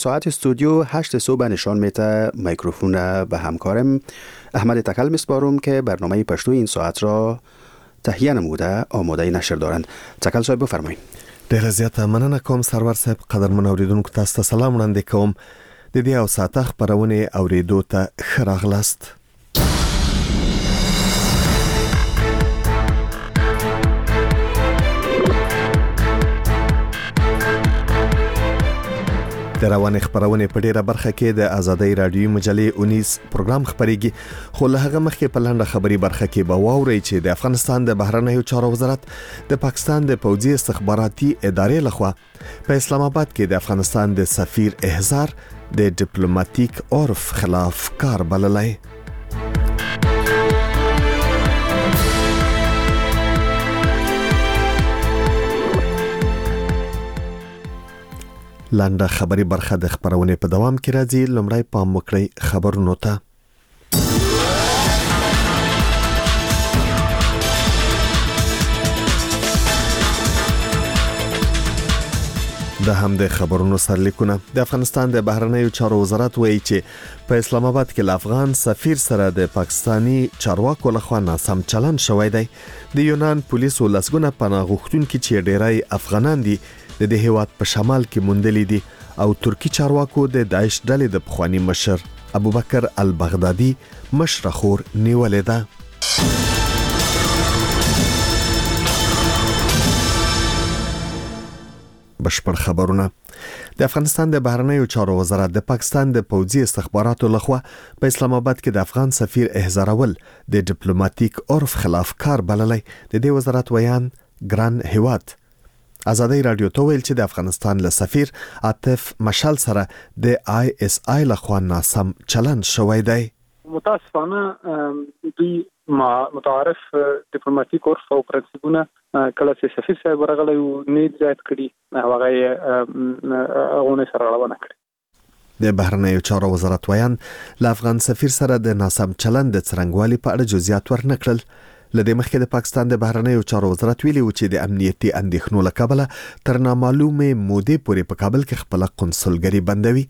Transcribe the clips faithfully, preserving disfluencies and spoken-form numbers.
ساعت استودیو هشت صبح نشان میده. میکروفون به همکارم احمد تکل میسپارم که برنامه پشتو این ساعت را تهیه نموده آماده نشر دارند. تکل صاحب بفرمایید. ډیره زیاته مننه کوم سرور صاحب. قدرمن اوریدونکو تاسو ته سلام وړاندې کوم. د دې او ساعت خبرونه اوریدو ته ښه راغلاست. د روانې خبرونه په ډیره برخه کې د آزادۍ رادیوي مجلې اونیس پروګرام خبريږي، خو له هغه مخکې په لنډه خبري برخه کې به واورئ چې د افغانستان د بهرنیو چارو وزارت د پاکستان د پوځي استخباراتي ادارې لخوا په اسلام آباد کې د افغانستان د سفیر احضار د ډیپلوماټیک عرف خلاف کار بللی. لنډه خبري برخه د خبرونه په دوام کې راځي. لومړی پام وکړئ خبرونو ته. د هم د خبرونو سرلیکونه. د افغانستان د بهرنیو چارو وزارت وایي چې په اسلام آباد کې له افغان سفیر سره د پاکستانی چارواکو لخوا ناسم چلند شوی دی. د یونان پولیسو لسګونه پناه غوښتونکي چې ډیری افغانان دي د دې هیواد په شمال کې موندلي دي او ترکی چارواکو د داعش ډلې د پخوانی مشر ابوبکر البغدادي مشر خور نیولې ده. بشپړ خبرونه. د افغانستان د بهرنیو چارو وزارت د پاکستان د پوځي استخباراتو لخوا په اسلام آباد کې د افغان سفیر احضارول د ډیپلوماټیک عرف خلاف کار بللی. د دې وزارت ویان ګران هیواد آزادۍ رادیو ته ویل چې د افغانستان له سفیر عاطف مشال سره د آی اس آی لخوا ناسم چلند شوی دی. متاسفانه دوی متعارف ډیپلوماټیک عرف او پرنسپونه کله چې سفیر صاحب ورغلی و نه زیات کړي هغه هغه سره روانه کړي. د بهرنیو چارو وزارت ویان له افغان سفیر سره د ناسم چلند د څرنګوالي په اړه جزئیات ورنکړل. لدې مخکې د پاکستان د بهرنیو چارو وزارت ویلي و چې د امنیتي اندېښنو له کبله تر نامعلومې مودې پورې په کابل کې خپل قنصلګري بندوي.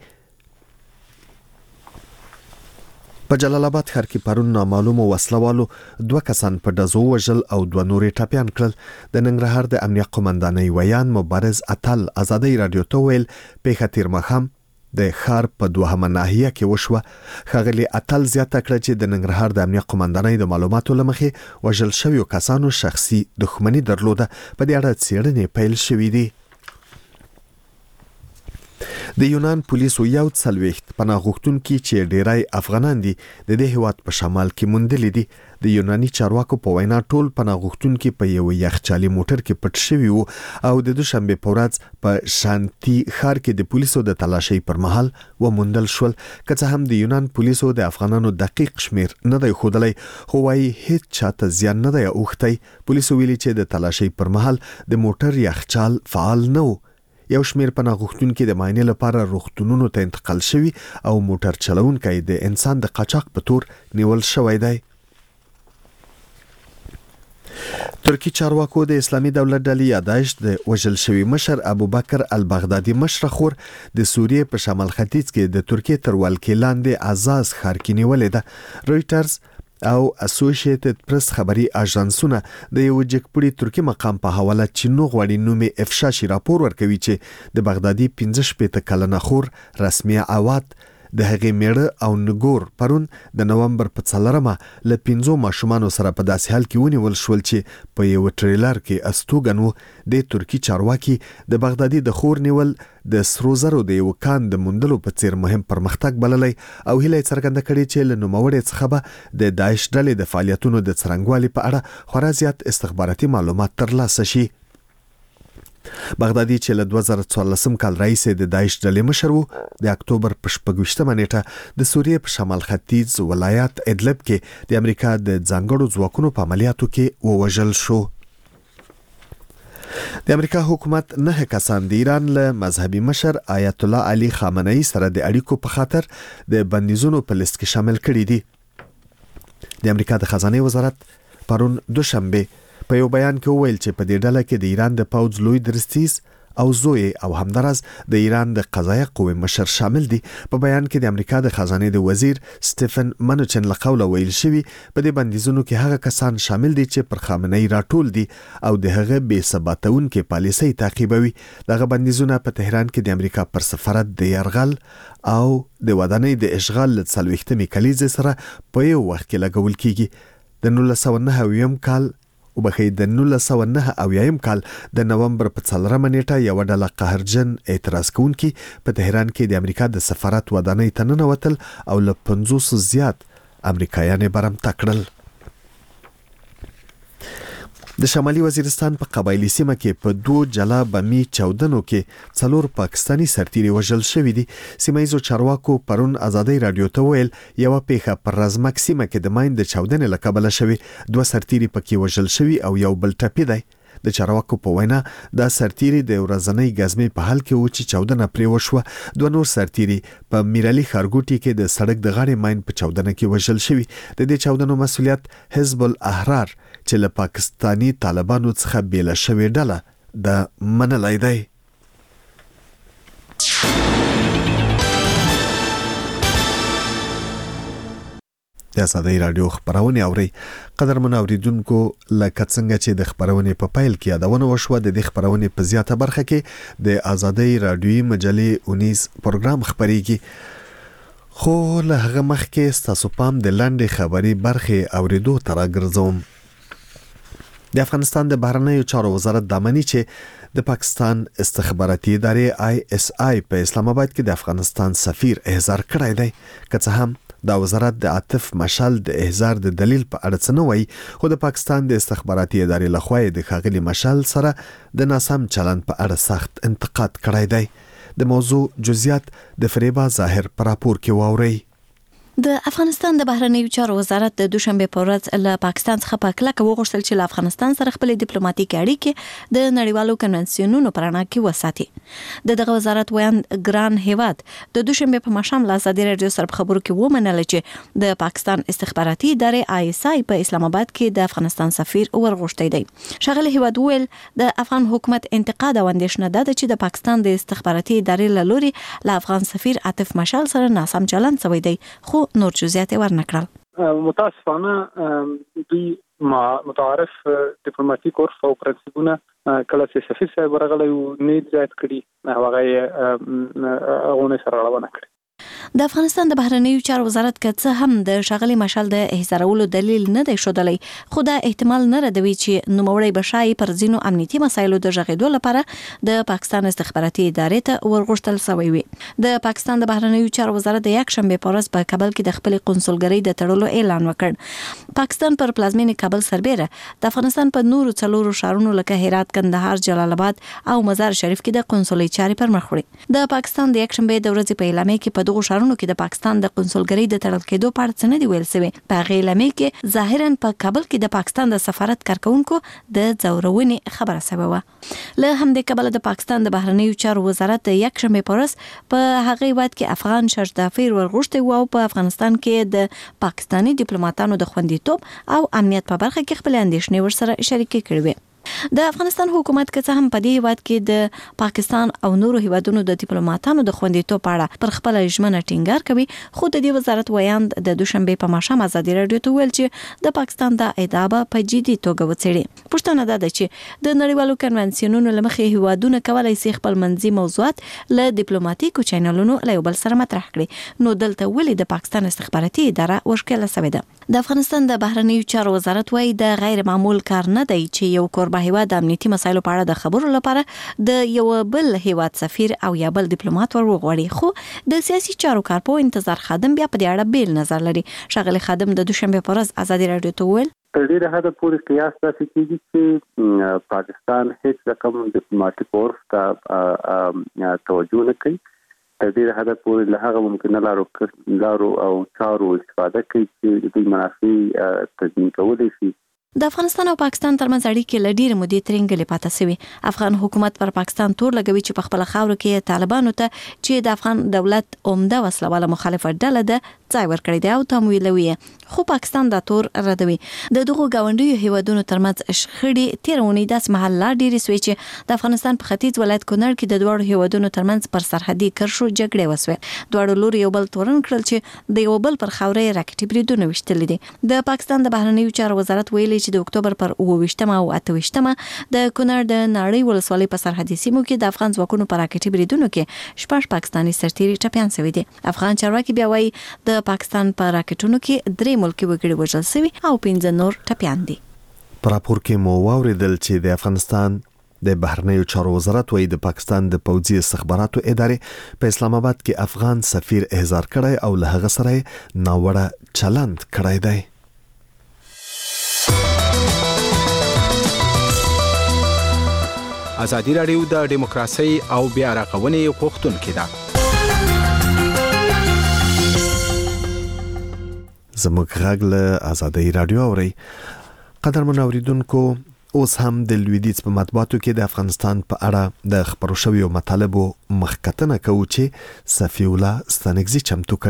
په جلال آباد ښار کې پرون نامعلومو وسلوالو دوه کسان په ډزو وژل او دوه نورې ټپیان کړل. د ننګرهار د امنیت قومندانۍ ویان مبارز اتل آزادۍ رادیو ته ویل پیښه تیر ماښام د ښار په دوهمه ناحیه کې وشوه. ښاغلي اتل زیاته کړه چې د ننګرهار د امنیت قومندانۍ د معلوماتو له مخې وژل شویو کسانو شخصي دښمني درلوده. په دې اړه څېړنې پیل شوې دي. د یونان پولیسو یو څلوېښت پناه غوښتونکي چې ډیری افغانان دي د دې هیواد په شمال کې موندلي دي. د یوناني چارواکو په وینا ټول پناه غوښتونکي په یو یخچالي موټر کې پټ شوي وو او د دوشنبه په ورځ په شانتي ښار کې د پولیسو د تلاشۍ پر مهال وموندل شول. که څه هم د یونان پولیسو د افغانانو دقیق شمیر نه دی ښودلی، خو وايي هیڅ چاته زیان نه دی اوښتی. پولیسو ویلي چې د تلاشۍ پر مهال د موټر یخچال فعال نه و. یو شمیر پناه غوښتونکي د معاینې لپاره روغتونونو ته انتقال شوي او موټر چلوونکی د انسان د قاچاق په تور نیول شوی دی. ترکی چارواکو د اسلامي دولت ډلې یا داعش د وژل شوي مشر ابوبکر البغدادي مشر خور د سوریې په شمال ختیځ کې د ترکیې تر ولکې لاندې عزاز ښار کې نیولې ده. رویټرز او اسوسییټډ پریس خبري اژانسونه د یو جګپړي ترکی مقام په حواله چینو غوړي نومي افشا شي راپور ورکوي چې د بغدادي پنځه شپېته کلنه خور رسمي عواد د هغې میړه او نګور پرون د نومبر په څلورمه له پنځو ماشومانو سره په داسې حال کې ونیول شول چې په یو ټریلر کې استوګن وو. د ترکی چارواکي د بغدادي د خور نیول د سرو زرو د یو کان د موندلو په څیر مهم پرمختګ بللی او هیله څرګنده کړې چې له نوموړې څخه به د داعش ډلې د فعالیتونو د څرنګوالي په اړه خورا زیات استخباراتي معلومات ترلاسه شي. بغدادي چې له دوه زره څوارلسم کال راهیسې د داعش ډلې مشر وو، د اکتوبر په شپږویشتمه نیټه د سوریې په شمال ختیځ ولایت ادلب کې د امریکا د ځانګړو ځواکونو په عملیاتو کې ووژل شو. د امریکا حکومت نه کسان د ایران له مذهبي مشر آیت الله علي خامنه‌ای سره د اړیکو په خاطر د بندیزونو په لیست کې شامل کړي دي. د امریکا د خزانه وزارت پرون دوشنبه په یو بیان کې وویل چې په دې ډله کې د ایران د پوځ لوی درستیز او زوی او همدارس د ایران د قضایه قوې مشر شامل دي. په بیان کې د امریکا د خزانه د وزیر سټیفن منوچن له قوله ویل شوی په دې بندیزونو کې هغه کسان شامل دي چې پر خامنه‌ای راټول دي او د هغه بې ثباتونکو پالیسۍ تعقیبوي. دغه بندیزونه په تهران کې د امریکا پر سفارت د يرغل او د ودانۍ د اشغال له څلوېښتمې کلیزې سره په یو وخت کې لګول کیږي. د نولس سوه نهه اویایم کال او بخې د نولس سوه نهه اویایم کال د نومبر په څلورمه نیټه یو ډله قهرجن اعتراض کوونکي په تهران کې د امریکا د سفارت ودانۍ ته ننوتل او له پنځوس زیات امریکایان برمته کړل. د شمالي وزیرستان په قبایلی سیمه کې په دوه جلا بمي چاودنو کې څلور پاکستانی سرتیري وژل شوي دي. سیمایزو چارواکو پرون ازادي رادیو ته ویل یو پیښه پر رزمک سیمه کې د ماین د چاودنې له کبله شوی. دوه سرتیري پکې وژل شوي او یو بل ټپي دی. د چارواکو په وینا دا سرتیري د ورځنۍ غزمې په حال کې و چې چاودنه پرې وشوه. دوه نور سرتیري په میرالي خارګوټي کې د سړک د غاړې ماین په چاودنه کې وژل شوي. د دې چاودنو مسؤلیت حزب الاحرار چې له پاکستانی طالبانو څخه بیل شوی ډله د منلای دی. د ازادي رادیو خبرونه اوري. قدرمن اوریدونکو لکه څنګه چې د خبرونه په پایل کې یادونه وشوه د دې خبرونه په زیاته برخه کې د ازادي رادیوي مجلې اونیس پروګرام خبريږي. خو له هغه مخکې تاسو پام د لاندې خبري برخه اوریدو تر ګرځوم. د افغانستان د بهرنیو چارو وزارت د امنیت چې د پاکستان استخباراتي ادارې آی اس آی په اسلام آباد کې د افغانستان سفیر احضار کړی دی. که څه هم دا وزارت د عاطف مشال د احضار د دلیل په اړه څه نه وایي، خو د پاکستان د استخباراتي ادارې لخوا د ښاغلي مشال سره د ناسم چلند په اړه سخت انتقاد کړی دی. د موضوع جزئیات د فریبا ظاهر پر راپور کې واوري. د افغانستان د بهرنیو چارو وزارت د دوشنبه په ورځ له پاکستان څخه په کلکه وغوښتل چې له افغانستان سره خپل ډیپلوماټیک اړیکې د نړیوالو کنونسیونونو په رڼا کې وساتي. د دغه وزارت ویاند ګران هیواد د دوشنبه په ماښام له ازادي رادیو سره په خبرو کې ومنل چې د پاکستان استخباراتي ادارې آی اس آی په اسلام آباد کې د افغانستان سفیر ورغوښتی دی. شغله هیواد ویل د افغان حکومت انتقاد او اندېښنه ده چې د پاکستان د استخباراتي ادارې له لوري له افغان سفیر عاطف مشال سره ناسم چلند شوی دی، خو نور جزئیات ورنکړل. متاسفانه دوی متعارف ډیپلوماټیک عرف او پرنسپونه کله چې سفیر صاحب ورغلی و نه زیات کړي هغه یې غونې سره غړونه کړي. د افغانستان د بهرنیو چارو وزارت که څه هم د ښاغلي مشال د احضارولو دلیل نه دی ښودلی، خو دا احتمال نه ردوي چې نوموړی به ښایي پر ځینو امنیتي مسایلو د غږېدو لپاره د پاکستان استخباراتي ادارې ته ورغوښتل شوی وي. د پاکستان د بهرنیو چارو وزارت د یکشنبې په ورځ په کابل کې د خپلې قونسلګرۍ د تړلو اعلان وکړ. پاکستان پر پلازمینې کابل سربیره د افغانستان په نورو څلورو ښارونو لکه هرات، کندهار، جلال آباد او مزار شریف کې د قونسلۍ چارې پر مخ وړي. د پاکستان د یکشنبې د ورځې په اعلامیه کې په دغو ښارونو کې د پاکستان د قونسلګرۍ د تړل کېدو په اړه څه نه دی ویل شوی. په هغې اعلامیه کې ظاهراً په کابل کې د پاکستان د سفارت کارکونکو د ځورونې خبره شوې وه. له همدې کبله د پاکستان د بهرنیو چارو وزارت د یکشنبې په ورځ په هغه هیواد کې افغان شرطافیر ورغوښتی و او په افغانستان کې د پاکستاني ډیپلوماټانو د خوندیتوب او امنیت په برخه کې خپل اندېښنې ورسره شریکې کړې وې. د افغانستان حکومت که څه هم په دې هیواد کې د پاکستان او نورو هیوادونو د ډیپلوماټانو د خوندیتوب په اړه پر خپل ژمنه ټینګار کوي، خو د دې وزارت ویاند د دوشنبې په ماښام ازادي رادیو ته ویل چې د پاکستان د ادعا په جدي توګه وڅېړي. پوښتنه دا ده چې د نړیوالو کنونسیونونو له مخې هیوادونه کولی شي خپل منځي موضوعات له ډیپلوماټیکو چینلونو له یو بل سره مطرح کړي، نو دلته ولې د پاکستان استخباراتي اداره وشکله شوې ده؟ د افغانستان د بهرنیو چارو وزارت وايي د غیر معمول کار نه دی چې یو کوربه هیواد د امنیتي مسایلو په اړه د خبرو لپاره د یو بل هیواد سفیر او یا بل ډیپلوماټ ور وغواړي، خو د سیاسي چارو کارپوه انتظار خادم بیا په دې اړه بیل نظر لري. ښاغلي خادم د دوشنبې په ورځ ازادي رادیو ته وویل تر ډیره حده پورې قیاس داسې کېږي چې پاکستان هیڅ رقم ډیپلوماټیک عرف ته توجه نه کوي. تر ډیره حده پورې له هغه ممکنه لارو لارو او چارو استفاده کوي چې دوی منافع تضمین کولی شي د افغانستان او پاکستان ترمنځ اړیکې له ډېرې مودې ترنګلې پاتې شوې. افغان حکومت پر پاکستان تور لګوي چې په خپل خاور کې طالبانو ته چې د افغان دولت عمده وسلواله مخالفه ډله ده ځای ورکړی دی او تمویلوي، خو پاکستان دا تور ردوي. د دغو ګاونډیو هیوادونو ترمنځ شخړې تیرونې داس محل لا ډېرې سوي چې د افغانستان په ختیځ ولایت کونړ کې د دوړو هیوادونو ترمنځ پر سرحدي کرښو جګړې وسوې. دوړو لور یو بل تورن کړل چې د یو بل پر خاورې راکټي بریدونه وشتل دي. د پاکستان د بهرنیو چارو وزارت ویلي چې د اکتوبر پر اووه او اته ویشتمه د کونړ د ناړۍ ولسوالۍ په سرحدي سیمو کې د افغان ځواکونو پر راکټي بریدونو کې شپږ پاکستاني سرتیري ټپیان شوي دي. افغان چارواکي بیا وایي د پاکستان پر راکټونو کې درې ملکي وګړي وژل شوي او پنځه نور ټپیان دي. په راپور کې مو واوریدل چې د افغانستان د بهرنیو چارو وزارت وایي د پاکستان د پوځي استخباراتو ادارې په اسلام آباد کې افغان سفیر احضار کړی او له هغه سره ناوړه چلند کړی دی. ازادي راډیو د دیموکراسي او بیا راغونې غوښتونکې ده. زموږ غږ له ازادي راډیو اوري. قدرمن اوریدونکو، اوس هم د لویدیځ په مطبوعاتو کې د افغانستان په اړه د خبرو شویو مطالبو مخکتنه کوو چې صفی الله ستانکزي چمتو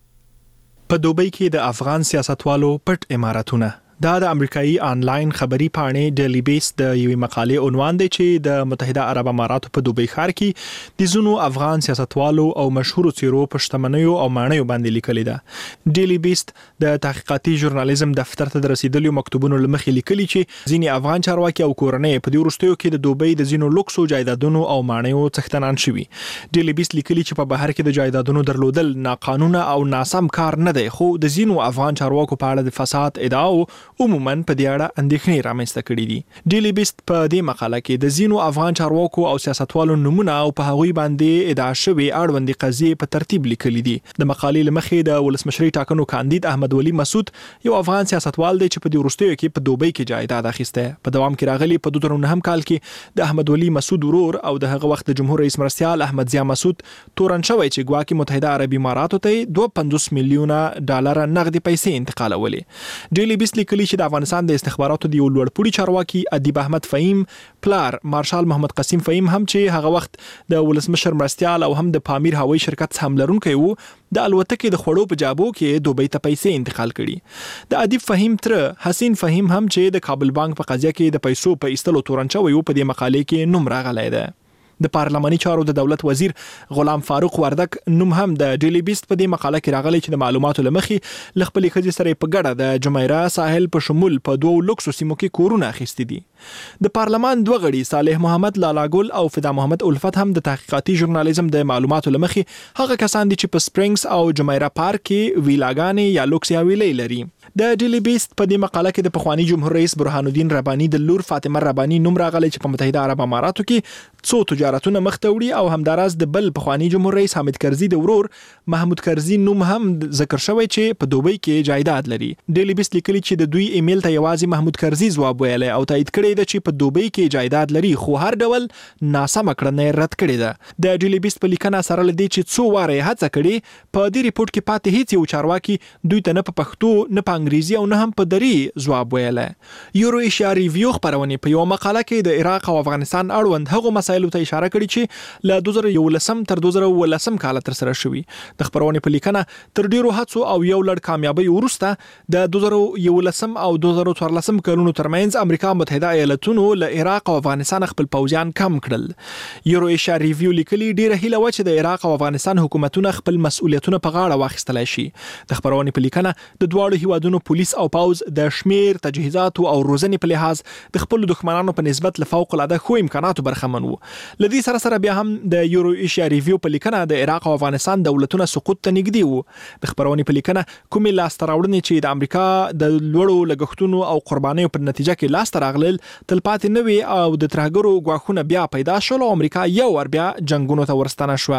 کړي. په دوبۍ کې د افغان سیاستوالو پټ اماراتونه. دا د امریکایي آنلاین خبري پاڼې ډیلی بیس د یوې مقالې عنوان دی چې د متحده عرب اماراتو په دوبۍ ښار کې د زونو افغان سیاستوالو او مشهورو څیرو په شتمنیو او مانیو باندې لیکلي ده. ډیلی بیس د تحقیقاتي ژورنالیزم دفتر ته د رسیدلو مکتوبونو لمخې لیکلي چې ځینې افغان چارواکي او کورنۍ په دې وروستیو کې د دوبۍ د زینو لوکسو جایدادونو او مانیو څښتنان شوي. ډیلی بیس لیکلي چې په بهر کې د جایدادونو درلودل ناقانونه او ناسم کار نه دی، خو د زینو افغان چارواکو په اړه د فساد ادعاو عموما په دې اړه اندېښنې رامنځته کړې دي. ډیلی بیست په دې مقاله کې د زینو افغان چارواکو او سیاستوالو نمونه او په هغوی باندې ادعا شوې اړوندې قضیې په ترتیب لیکلي دي. د مقالې لمخې د ولسمشري ټاکنو کاندید احمد ولي مسعود یو افغان سیاستوال دی چې په دې وروستیو کې په دوبۍ کې جایداد اخیسته. په دوام کې راغلي په دوه زره نهم کال کې د احمد ولي مسعود ورور او د هغه وخت د جمهور رئیس مرستیال احمد ضیا مسعود تورن شوی چې ګواکې متحده عربي اماراتو ته دوه پنځوس میلیونه ډالر نغدي پیسې انتقالولې. ډیلی بیست لیکلي چې د افغانستان د استخباراتو د یو لوړپوړي چارواکي ادیب احمد فهیم پلار مارشال محمد قسیم فهیم هم چې هغه وخت د ولسمشر مرستیال او هم د پامیر هوایي شرکت هم لرونکی وو، د الوتکې د خوړو په جابو کې دوبۍ ته پیسې انتقال کړي. د ادیب فهیم تر حسین فهیم هم چې د کابل بانک په قضیه کې د پیسو په ایستلو تورن شوی وو، په دې مقالې کې نوم راغلی دی. د پارلماني چارو د دولت وزیر غلام فاروق وردک نوم هم د ډیلی بیست په دې مقاله کې راغلی چې د معلوماتو لمخې ل خپلې ښځې سره په ګډه د جمیره ساحل په شمول په دوو لوکسو سیمو کې کورونه اخیستي دي. د پارلمان دوه غړي صالح محمد لالاګل او فدا محمد الفت هم د تحقیقاتي ژورنالیزم د معلوماتو لمخې هغه کسان دي چې په سپرینګز او جمیره پارک کې ویلاګانې یا لوکس یا ویلې لري. د ډیلی بیست په دې مقاله کې د پخوانی جمهور رئیس برهان الدین رباني د لور فاطمه رباني نوم راغلی چې په متحده عرب اماراتو کې څو تجارتونه مخ ته وړي او همداراز د بل پخوانی جمهور رئیس حامد کرزي د ورور محمود کرزي نوم هم ذکر شوی چې په دوبۍ کې جایداد لري. ډیلی بیست لیکلي چې د دوی ایمیل ته یوازې محمود کرزي ځواب ویلی او تایید کړی دی چې په دوبۍ کې جایداد لري، خو هر ډول ناسمه کړنه رد کړې ده. د ډیلی بیست په لیکنه سره لدی چې څو واره هڅه کړي، په دې ریپورت کې پاتې هیڅ یو چارواکي دوی ته نه په پښتو نه په انګریزي او نه هم په دری ځواب ویلی. یورو ایشیا ریویو خبرونه په یو مقاله کې د عراق او افغانستان اړوند هغو مسایلو ته اشاره کړې چې له دوه زره یولسم تر دوه زره اوولسم کال تر سره شوي. د خبرونه په لیکنه تر ډیرو هڅو او یو لړ کامیابی وروسته د دوه زره یولسم او دوه زره څوارلسم کلونو ترمنځ امریکا متحده ایالاتونو له عراق او افغانستان خپل پوځیان کم کړل. یورو ایشیا ریویو لیکلي ډیره هیله و چې د عراق او افغانستان حکومتونه خپل مسؤلیتونه په غاړه واخیستلای شي. د خبرونه په لیکنه د دواړو هیوادونو پولیس او پوځ د شمیر تجهیزاتو او روزنې په لحاظ د خپل دښمنانو په نسبت له فوق العاده ښو امکاناتو برخمن وو. لدی سره سره بیا هم د یورو ایشیا ریویو په لیکنه د عراق او افغانستان دولتونه سقوط ته نږدې وو. د خبرونې په لیکنه کومې لاسته راوړنې چې د امریکا د لوړو لګښتونو او قربانیو په نتیجه کې لاسته راغلل تلپاتې نه وي او د ترهګرو ګواښونه بیا پیدا شول او امریکا یو ور بیا جنگونو ته ورستنه شوه.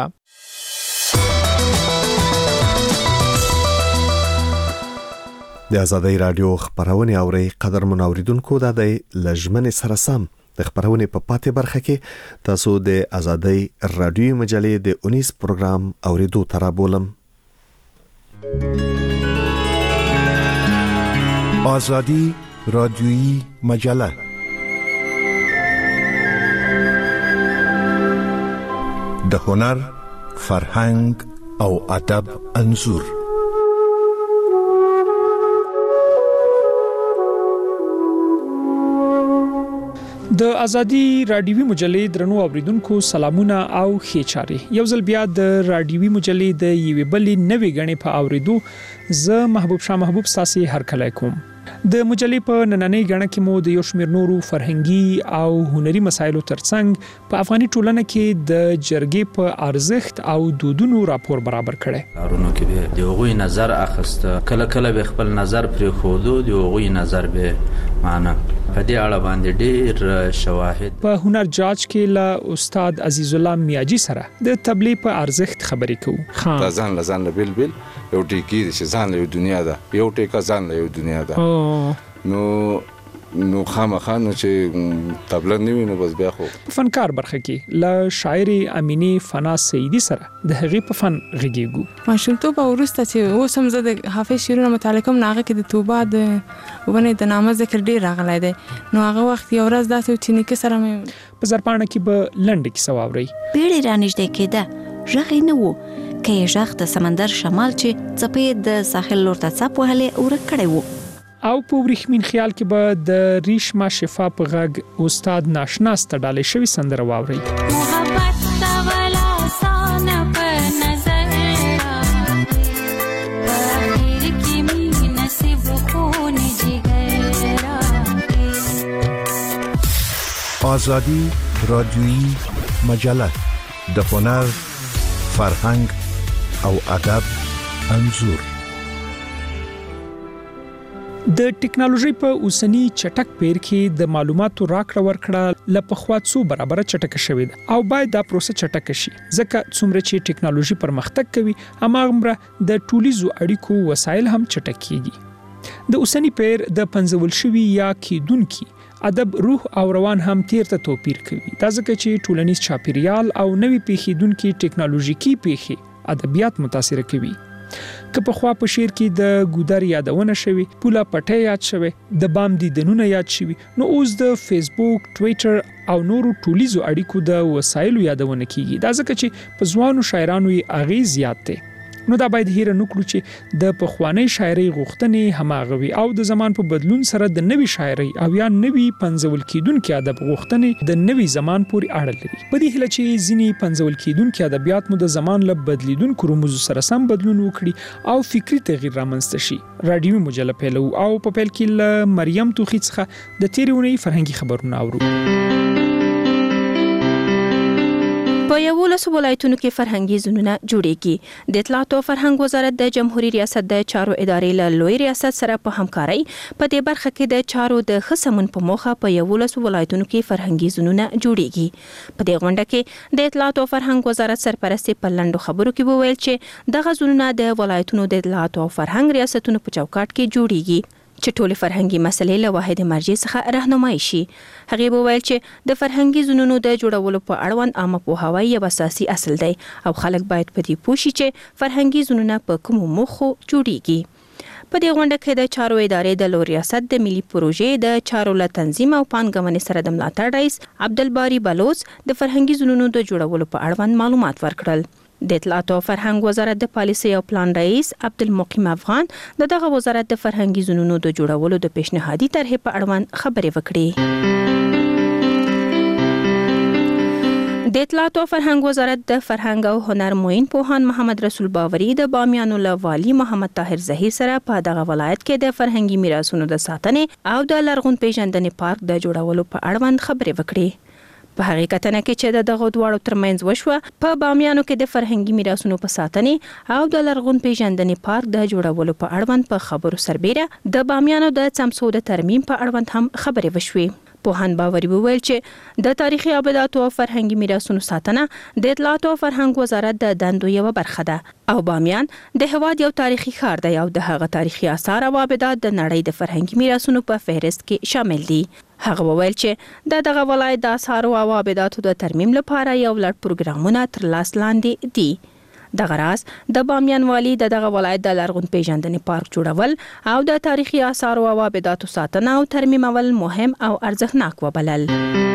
د ازادۍ رادیو خبرونه اوري قدرمن اوریدونکو د لجمن سره سم د خبرونه په پاتې برخه کې تاسو د ازادۍ رادیو مجلې د اونیس پروګرام اوریدو ترابولم. آزادی رادیویی مجله. د هنر، فرهنګ او ادب انځور. د ازادي رادیوي مجلې درنو اوریدونکو سلامونه او ښه چاري. یو ځل بیا د رادیوي مجلې د یوې بلې نوې غنې په اوریدو زه محبوب شاه محبوب ساسي هر کله کوم. د مجلې په نننۍ غنه کې مو د یو شمېر نورو فرهنګي او هنري مسایلو ترڅنګ په افغاني ټولنه کې د جرګې په ارزښت او دودونو راپور برابر کړي. کارونو کې د هغوی نظر اخیسته، کله کله به خپل نظر پرې خوده، د هغوی نظر به معنا په دې اړه باندې ډېر شواهد. په هنر جاج کې له استاد عزیز الله میاجي سره د تبلیغ په ارزښت خبرې کوو. دا ځان لزان له بل بل یو ټیکی چې ځان له دنیا ده، یو ټیکا ځان له دنیا ده. نو نو خامخانه چې تبلیغ نیوي نو بس بیا خو په فنکار برخه کې له شاعر امینه فنا سیدی سره د هغې په فن غږیږو. ماشومتوب ورسته چې اوس هم زه د حافظ شعرونه مطالعه کوم، هغه کې د توبه د ونه د نامه ذکر ډیر راغلی دی. نو هغه وخت یو ورځ داسې چې نیکه سره مې په زرپاڼه کې به لنډه کیسه واورئ. بیړۍ رانږدې کېده، غږ یې نه و که یې غږ د سمندر شمال چې څپې د ساحل لور ته څپ وهلې ورک کړی و. او په ورېښمین خیال کې به د ریشما شفا په غږ استاد ناشنا ستډالې شوی سندره واورئ. محبت دا ولا سان په نظر راغیر کی می نصیب خون جگر. آزادی رادیویی مجله. د هنر، فرهنګ او ادب انځور. د ټکنالوژي په اوسنی چټک پیر کې د معلوماتو راکړه ورکړه ل پخوا څو برابر چټک شوې ده او باید دا پروسه چټک شي، ځکه څومره چې ټکنالوژي پرمختګ کوي هماغومره د ټولیزو اړیکو وسایل هم چټک کیږي. د اوسنی پیر د پنځول شوی یا کیدونکي ادب روح او روان هم تیر ته توپیر کوي. دا ځکه چې ټولنیز چاپیریال او نوې پیښیدونکي ټکنالوژیکي پیښې ادبیات متاثر کوي. که په خوا په شعر کې د ګودر یادونه شوي، پوله پټه یاد شوي، د بام دیدنونه یاد شوي، نو اوس د فیسبوک، ټویټر او نورو ټولیزو اړیکو د وسایلو یادونه کیږي. دا ځکه چې په ځوانو شاعرانو یې اغیز زیات دی. نو دا باید هیره نکړو چې د پخوانی شاعري غوښتنې هماغه وي او د زمان په بدلون سره د نوي شاعري او یا نوي پنځول کیدونکو ادب غوښتنې د نوي زمان پورې اړه لري. په دې هله چې ځینی پنځول کیدونکو ادبیات مو د زمان له بدلیدونکو رموزو سره سم بدلون وکړي او فکری تغییر رامنځته شي. رادیو مجله پیلو او په پیل کې ل مریم توخی څخه د تیرونی فرهنګي خبرونه اورو. په یولسو ولایتونو کې فرهنګي زونونه جوړیږي. د اطلاعات او فرهنګ وزارت د جمهوریت ریاست د چارو ادارې له لوی ریاست سره په همکارۍ په دې برخه کې د چارو د خصمون په موخه په یولسو ولایتونو کې فرهنګي زونونه جوړیږي. په دې غونډه کې د اطلاعات او فرهنګ وزارت سرپرست په لندو خبرو کې وویل چې دغه زونونه د ولایتونو د اطلاعات او فرهنګ ریاستونو په چوکاټ کې جوړیږي چې ټول فرهنګي مسلې له واحد مرجع څخه راهنمایي شي. هغه وویل چې د فرهنګي زونونو د جوړولو په اړوند عامه پوهاوی یو اساسي اصل دی او خلک باید په دې پوه شي چې فرهنګي زونونه په کوم موخو جوړیږي. په دې غونډه کې د چارو ادارې د لوی ریاست د ملي پروژې د چارو له تنظیم او پانګونې سره د ملاتړ رئیس عبدالباری بلوچ د فرهنګي زونونو د جوړولو په اړوند معلومات ورکړل. د اطلاعات او فرهنګ وزارت د پالیسي او پلان رئیس عبدالمقیم افغان د دغه وزارت د فرهنګي زونونو د جوړولو د پیشنهادي طرحې په اړوند خبرې وکړې. د اطلاعات او فرهنګ وزارت د فرهنګ او هنر معین پوهان محمد رسول باوري د بامیانو له والی محمد طاهر زهیر سره په دغه ولایت کې د فرهنګي میراثونو د ساتنې او د لرغون پیژندنې پارک د جوړولو په اړوند خبرې وکړې. په حقیقتنه کې چې د دغه دواړو ترمنځ وشوه په بامیانو کې د فرهنګي میراثونو په ساتنې او د لرغون پیژندنې پارک د جوړولو په اړوند په خبرو سربېره د بامیانو د څمڅو د ترمیم په اړوند هم خبرې وشوې. پوهان باوري وویل چې د تاریخي ابداتو او فرهنګي میراثونو ساتنه د اطلاعات او فرهنګ وزارت د دندو یو برخه ده او بامیان د هواد یو تاریخي ښار دی او د هغه تاریخي آثار او ابدات د نړۍ د فرهنګي میراثونو په فهرست کې شامل دي. هغه وویل چې د دغه ولایت د آثار او ابداتو د ترمیم لپاره یو لړ پروګرامونه تر لاس لاندې دي. دغه راز د بامیان والی د دغه ولایت د لرغون پیژندنې پارک جوړول او د تاریخي آثار او عوامداتو ساتنه او ترمیمول مهم او ارزښتناک وبلل.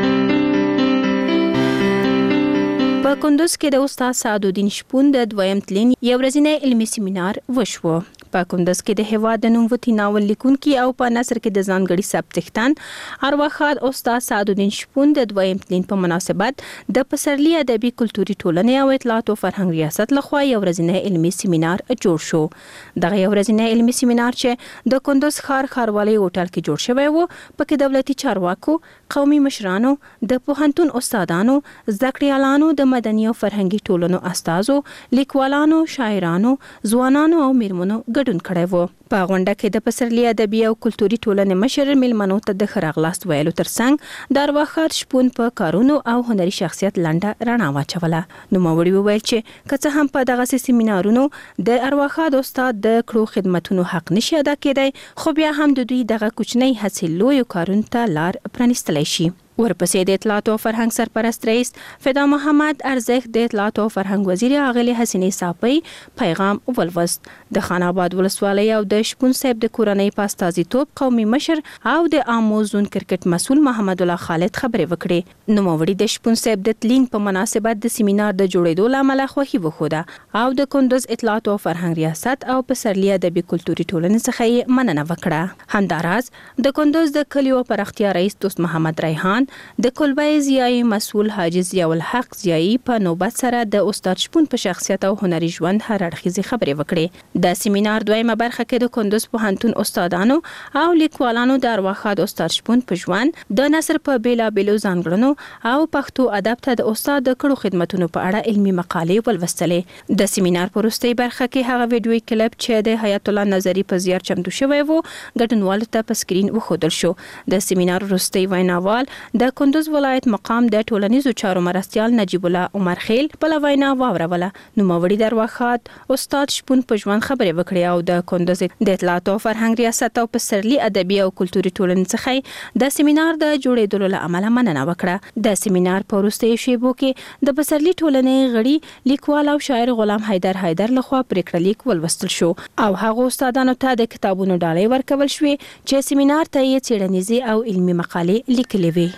په کندوز کې د استاد سعدالدین شپون د دویم تلین یو ورځنی علمي سیمینار وشو. په کندوز کې د هیواد د نوموتی ناول لیکونکي او په نثر کې د ځانګړي ثبتښتن ارواښاد استاد سعدالدین شپون د دویم تلین په مناسبت د پسرلي ادبي کلتوري ټولنې او اطلاعات او فرهنګ ریاست لخوا یو ورځنی علمي سیمینار جوړ شو. دغه یو ورځنی علمي سیمینار چې د کندوز ښار ښاروالۍ هوټل کې جوړ شوی و، پکې دولتي چارواکو، قومي مشرانو، د پوهنتون استادانو، زده کړیالانو، د مدني او فرهنګي ټولنو استازو، لیکوالانو، شاعرانو، ځوانانو او میرمنو ګډون کړی و. په غونډه کې د پسرلي ادبي او کلتوري ټولنې مشر میلمنو ته د ښه راغلاست ویلو ترڅنګ د ارواښاد شپون په کارونو او هنري شخصیت لنډه رڼا واچوله. نوموړي وویل چې که څه هم په دغسې سیمینارونو د ارواښاد استاد د کړو خدمتونو حق نشي ادا کېدی، خو بیا هم د دوی دغه کوچنۍ هڅې لویو کارونو ته لار پرانیستلی شي. ورپسې د اطلاعات او فرهنګ سرپرست رئیس فدا محمد ارزښت د اطلاعات او فرهنګ وزیر اغلې حسینې صافی پیغام ولوست. د خان آباد ولسوالۍ او د شپون صاحب د کورنۍ په استازیتوب قومي مشر او د آمو زون کرکټ مسؤل محمد الله خالد خبرې وکړې. نوموړي د شپون صاحب د تلین په مناسبت د سیمینار د جوړېدو له امله خوښي وښوده او د کندوز اطلاعات او فرهنګ ریاست او پسرلي ادبي کلتوري ټولنې څخه یې مننه وکړه. همداراز د کندوز د کلیو پراختیا رئیس دوست محمد ریحان، د کلبای ضیائی مسؤل حاجی ضیاء الحق ضیائی په نوبت سره د استاد شپون په شخصیت او هنري ژوند هر اړخیزې خبرې وکړې. د سیمینار دویمه برخه کې د کندوز پوهنتون استادانو او لیکوالانو د ارواښاد استاد شپون په ژوند، د نثر په بیلابیلو ځانګړنو او پښتو ادب ته د استاد د کړو خدمتونو په اړه علمي مقالې ولوستلې. د سیمینار په وروستۍ برخه کې هغه ویډیوي کلیپ چې د حیات الله نظري په زیار چمتو شوی و ګډونوالو ته په سکرین وښودل شو. د سیمینار وروستۍ ویناوال د کندوز ولایت مقام د ټولنیزو چارو مرستیال نجیب الله عمر خیل په وینا واوروله. نوموړي د ارواښاد استاد شپون په ژوند خبرې وکړې او د کندوز د اطلاعات او فرهنګ ریاست او پسرلي ادبي او کلتوري ټولنې څخه د سیمینار د جوړېدلو له امله مننه وکړه. د سیمینار په وروستیو شیبو کې د پسرلي ټولنې غړي لیکوال او شاعر غلام حیدر حیدر لخوا پریکړه لیک ولوستل شو او هغه استادانو ته د کتابونو ډالۍ ورکول شوې چې سیمینار ته یې څېړنیزې او علمي مقالې لیکلې وي.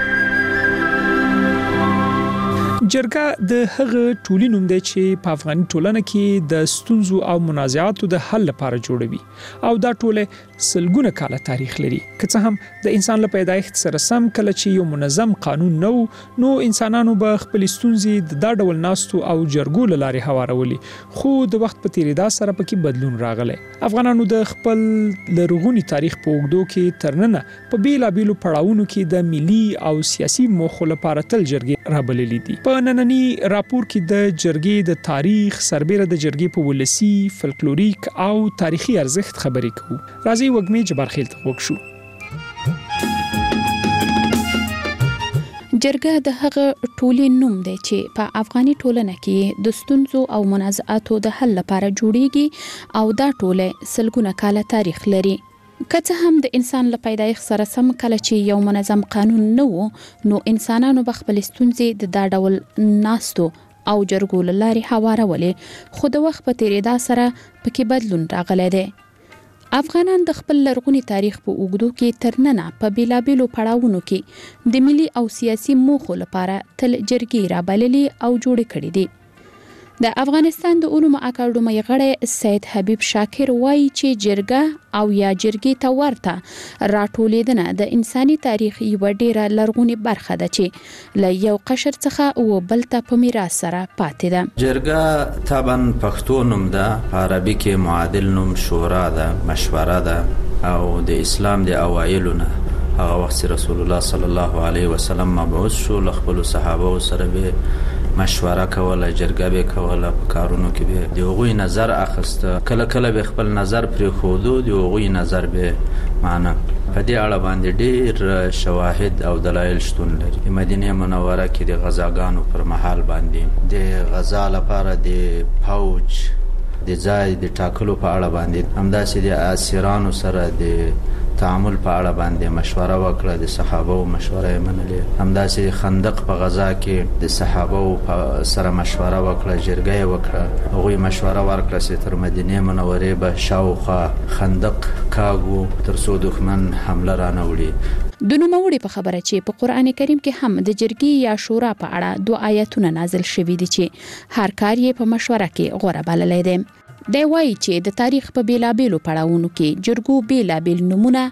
جرګه د هغه ټولي نوم دی چې په افغاني ټولنه کې د ستونزو او منازعاتو د حل لپاره جوړوي او دا ټوله سلګونه کاله تاریخ لري. که څه هم د انسان له پیدایښت سره سم کله چې یو منظم قانون نو نو انسانانو به خپل ستونزې د دا ډول ناستو او جرګو له لارې هوارولي، خو د وخت په تیریدا سره پکې بدلون راغلی. افغانانو د خپل لرغوني تاریخ په اوږدو کې تر ننه په بیلابیلو پړاوونو کې د ملي او سیاسي موخو لپاره تل جرګې رابللې دي. په نننی راپور کې د جرګې د تاریخ سربېره د جرګې په ولسی، فلکلوریک او تاریخي ارزښت خبرې کوو. راځي وګمې جبارخیل ته وکړو. جرګه د هغه ټولي نوم دی چې په افغاني ټولنه کې د ستونزو او منازعاتو د حل لپاره جوړیږي او دا ټوله سلګونه کاله تاریخ لري. که څه هم د انسان له پیدایښت سره سم کله چې یو منظم قانون نه و نو انسانانو به خپل ستونزې د دا ډول ناستو او جرګو له لارې هوارولې، خو د وخت په تیریدا سره پکې بدلون راغلی دی. افغانان د خپل لرغوني تاریخ په اوږدو کې تر ننه په بیلابیلو پړاوونو کې د ملي او سیاسي موخو لپاره تل جرګې رابللې او جوړې کړې دي. د افغانستان د علومو اکاډمۍ غړی سید حبیب شاکر وایي چې جرګه او یا جرګې ته ورته راټولیدنه د انساني تاریخ یوه ډیره لرغونې برخه ده چې له یو قشر څخه و بل ته په میراث سره پاتې ده. جرګه طبعا پښتو نوم ده، په عربي کې معادل نوم شورا ده، مشوره ده او د اسلام د اوایلو نه هغه وخت رسول الله صلی الله علیه وسلم مبعوث شو، له خپلو صحابه سره به مشوره کوله، جرګه به کوله، په کارونو کې به د هغوی نظر اخیسته، کله کله به خپل نظر پرېښودو، د هغوی نظر به معنا. په دې اړه باندې ډېر شواهد او دلایل شتون لري. مدینه منوره کې د غزاګانو پر مهال باندې د غزا لپاره د فوج د ځای د ټاکلو په اړه باندې همداسې د اسیرانو سره د تعامل په اړه باندې مشوره وکړه، د صحابه او مشوره یې منلې. همداسې خندق په غزا کې د صحابه سره مشوره وکړه، جرګه یې وکړه، هغوی مشوره ورکړه چې تر مدینه منورې به شاوخوا خندق کاږو تر څو دښمن حمله رانه وړي. د نوموړي په خبره چې په قران کریم کې هم د جرګې یا شورا په اړه دوه آیاتونه نازل شوي دي چې هر کار یې په مشوره کې غوره بللی دی. دی وایي چې د تاریخ په بیلابیلو پړاوونو کې جرګو بیلابیل نمونه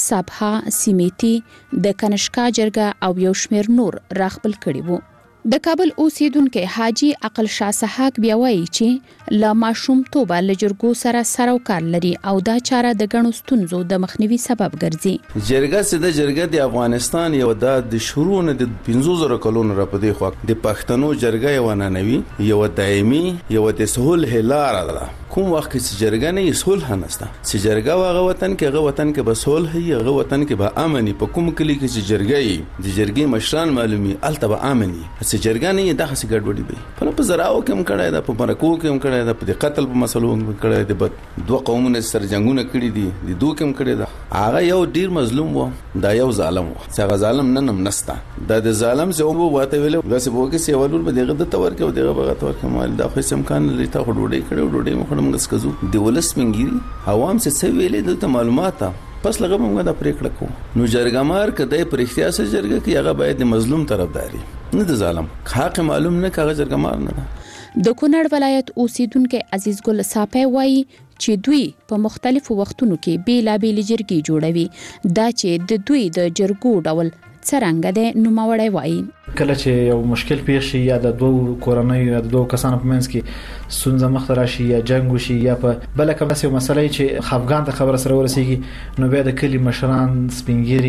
سبها، سیمیتی، د کنشکا جرګه او یو شمیر نور راخپل کړي وو. د کابل اوسیدونکو حاجی عقل شاه سحاق بیا وایي چې لا ماشومتوبه له جرګو سره سروکار لري او دا چاره د غنو ستونزو د مخنیوي سبب ګرځي. جرګه سده جرګه د افغانستان یو د شروع نه د پنځه زره کلونو را پدې خو د پښتنو جرګه یو ننوي یو دایمي یو د سهول هلار ده. کوم وخت چې جرګه نه صلح نهسته چې جرګه واغه وطن کې هغه وطن کې به صلح هي هغه وطن کې به امن په کوم کلی کې چې جرګه د جرګې مشران معلومي الته به امن چې جرګه نه دغه څه ګډوډي به په زراو کې هم کړه ده، په مرکو کې هم کړه ده، په قتل په مسلو هم کړه ده، په دوه قومونو سره جنگونه کړي دي، د دوه کې هم کړه ده. هغه یو ډیر مظلوم و، دا یو ظالم و، څنګه ظالم نه نم نستا دا د ظالم چې وو واته ویل غاسه بو کې سیوالور به دغه د تور کې دغه بغه تور کې مال دا خو سم کان لري تا وډوډي کړو وډوډي مخ موږ سکزو دی ولس منګيري عوام څه څه ویلې د معلومات پس لغه موږ دا پریکړه کو نو جرګمار کده پر اختیار سره جرګه کې هغه باید د مظلوم طرفداري نه د ظالم حق معلوم نه کاغه جرګمار نه ده. د کونړ ولایت اوسیدونکو عزیز ګل صاحب وایي چې دوی په مختلفو وختونو کې بیلابیل جرګې جوړوي. دا چې د دوی د جرګو ډول څرنګه ده نو ماوړی وایي کله چې یو مشکل پیښ شي یا د دوه کورنۍ یا د دوه کسانو په منځ کې سونځه مخ راشي یا جنگ وشي یا په بل کوم څه مسلې چې خفغان ته خبر سره ورسیږي نو بیا د کلی مشران سپینګيري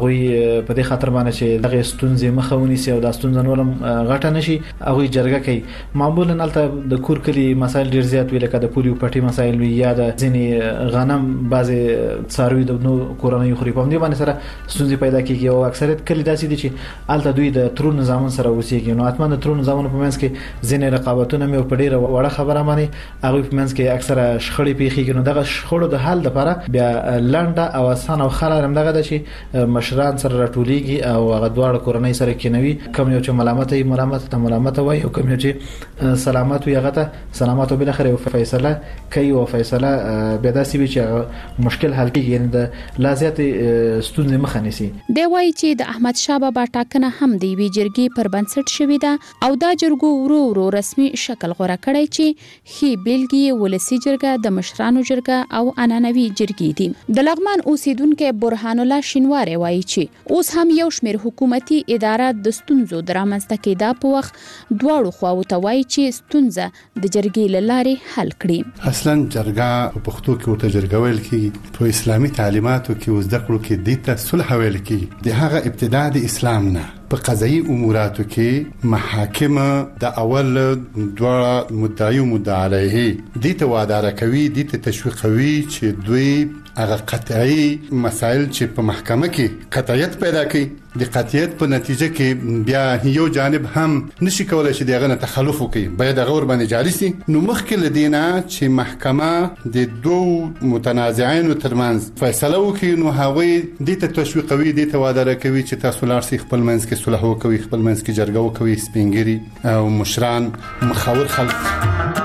هغه په دې خاطر باندې چې دغه ستونزې مخاوني سي او د ستونزې نورم غټه نشي هغه جرګه کوي. معمولا البته د کور کلی مسایل ډیر زیات ویل کده پولیو پټي مسایل وی یا د ځینې غنم بعضي څاروي د نو کورنۍ خوري په دې باندې سره ستونزې پیدا کیږي او اکثریت کلی داسې دي چې البته دوی د ترون نظام سره وسیږي. نو اتمنه د ترون نظام په منځ کې ځینې رقابتونه مې په ډیره وړه خبره مانی هغه په منځ کې اکثره شخړې پیښیږي. نو دغه شخړو د حل لپاره بیا لنډه او اسانه او خلارم دغه د چې مشران سره راټولېږي او هغه دواړه کورنۍ سره کېنوي کوم یو چې ملامت ای ملامت ته ملامت وای او کوم یو چې سلامت وي هغه ته سلامت او بل اخر یو فیصله کوي او فیصله بیا داسې وي چې مشکل حل کیږي یعنی د لازمات ستونزې مخه نیسي. دی وایي چې د احمد شاه بابا ټاکنه هم دی وی جرګې پر بنسټ شوې ده او دا جرګو ورو ورو رسمي شکل غوړه کړی چې خي بیلګي ولسی جرګه د مشرانو جرګه او عنعنوي جرګې دي. د لغمان اوسیدونکو برهان الله شینواری وایي چې اوس هم یو شمېر حکومتي ادارات د ستونزو درامسته کېدا په وخت دواړو خواو ته وایي چې ستونزه د جرګې لارې حل کړي. اصلا جرګه په پښتو کې وته جرګه ویل کیږي، په اسلامي تعلیماتو کې وزده کړو کې د ته صلح ویل کیږي. د هغه ابتدا د اسلام نه په قضایي اموراتو کې محاکم د اول دوه مدعي او مدعي علیه دي ته وادار کوي، دي ته تشویقوي چې دوی هغه قطعي مسائل چې په محکمه کې قطعیت پیدا کوي د قطعیت په نتیجه کې بیا یو جانب هم نشي کولای چې دغه نه تخلف وکړي، باید هغه ور باندې جاري شي. نو مخکې لدینا چې محکمه د دوه متنازعين ترمنځ فیصله وکړي نو هغه د ته تشویقوي، د ته وادار کوي چې تاسو لار سي خپل منځ کې صلح وکوي، خپل منځ کې جرګه وکوي، سپینګيري او مشران مخاور خلک.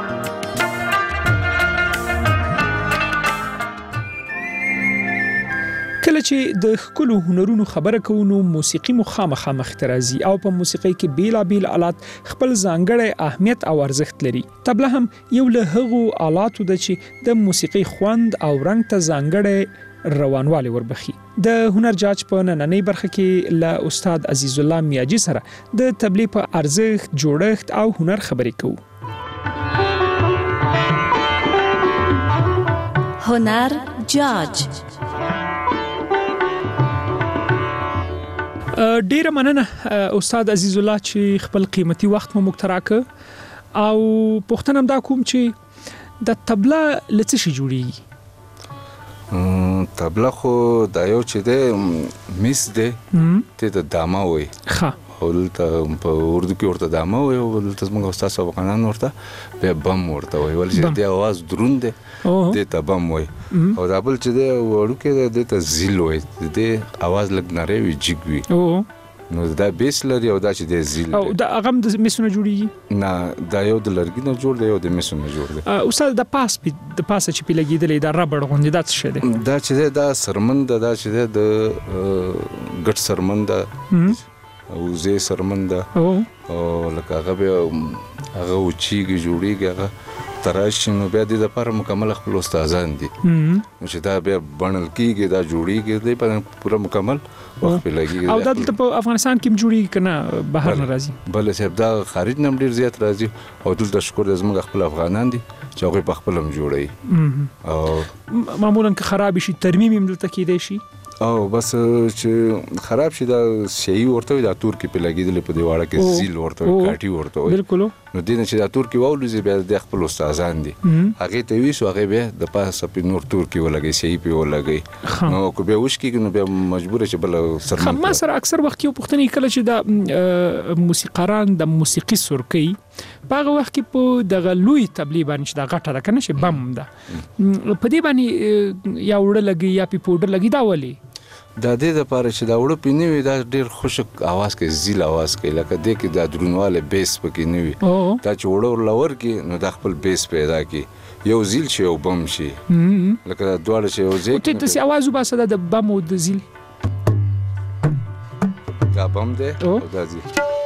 کله چې د خپل هنرونو خبره کوو نو موسیقي مخامخه مخترازي او په موسیقي کې بیلابیل آلات خپل ځانګړی اهمیت او ارزښت لري. طبله هم یو له هغو آلاتو ده چې د موسیقي خوند او رنګ ته ځانګړی روانوالی وربخي. د هنر جاج په نننۍ برخه کې له استاد عزیز الله میاجي سره د تبلیغ په ارزښت، جوړښت او هنر خبرې کوو. هنر جاج ډیره مننه استاد عزیز الله چې خپل قیمتي وخت مو مکتراکه او پوښتنه هم دا کوم چې د تبله لڅ شي جوړیږي. تبله خو دا یو چې ده میس ده ته د داما وي ښه او دلته په اردو کې ورته دامه وي او دلته زموږ استاد افغانان ورته بیا بم ورته وي ولې چې د اواز دروند دی د ته بم وي او دا بل چې د وړو کې د ته زیل وي د اواز لګ نری وي جګ وي نو دا بیس لري او دا چې د زیل او دا هغه د مسونه جوړیږي نه دا یو د لرګي نه جوړ دی یو د مسونه جوړ دی استاد د پاس د پاسه چې په لګیدلې دا ربړ غوندې دا څه دی دا چې دا سرمند دا چې د ګټ سرمند او زه سرمند او لکه هغه هغه وچیږي جوړیږي هغه تراشي نو بیا د لپاره مکمل خپل استادان دي نو چې دا بیا بڼل کیږي دا جوړیږي د پوره مکمل وخت لګي او دا په افغانستان کې جوړیږي کنه بهر نه راځي بل څه دا خارج نه ډیر زیات راځي او دلته شکر د زموږ خپل افغانان دي چې هغه په خپل هم جوړي او معمولا که خراب شي ترمیم هم دلته کېدای شي او بس چې خراب شي دا شی ورته دا تور کې په لګیدل په دیواله کې زیل ورته کاټي ورته بالکل نو دینه چې دا تور کې وولې بیا د خپل استادان دي هغه ته وی سو هغه به د پاسه په نور تور کې ولګي شی په ولګي نو کو به وښ کې نو به مجبور شي بل سرمن ما سره اکثر وخت یو پښتني کله چې د موسیقاران د موسیقي سرکي باغه وخت کې په دغه لوی تبلیغ باندې دا غټه ده کنه چې بم ده په دې باندې یا وړه لګي یا په پودر لګي دا ولي دا دې د پاره چې دا وړه پینوي دا ډیر خوشک आवाज کوي زیل आवाज کوي لکه دې کې دا درونواله بیس پکې نیوي دا چې وړه لور کې نو د خپل بیس پیدا کی یو زیل شي او بم شي لکه دا دواړه چې یو ځای ته څه आवाज وباسه د بم او د زیل دا بم ده او دا زیل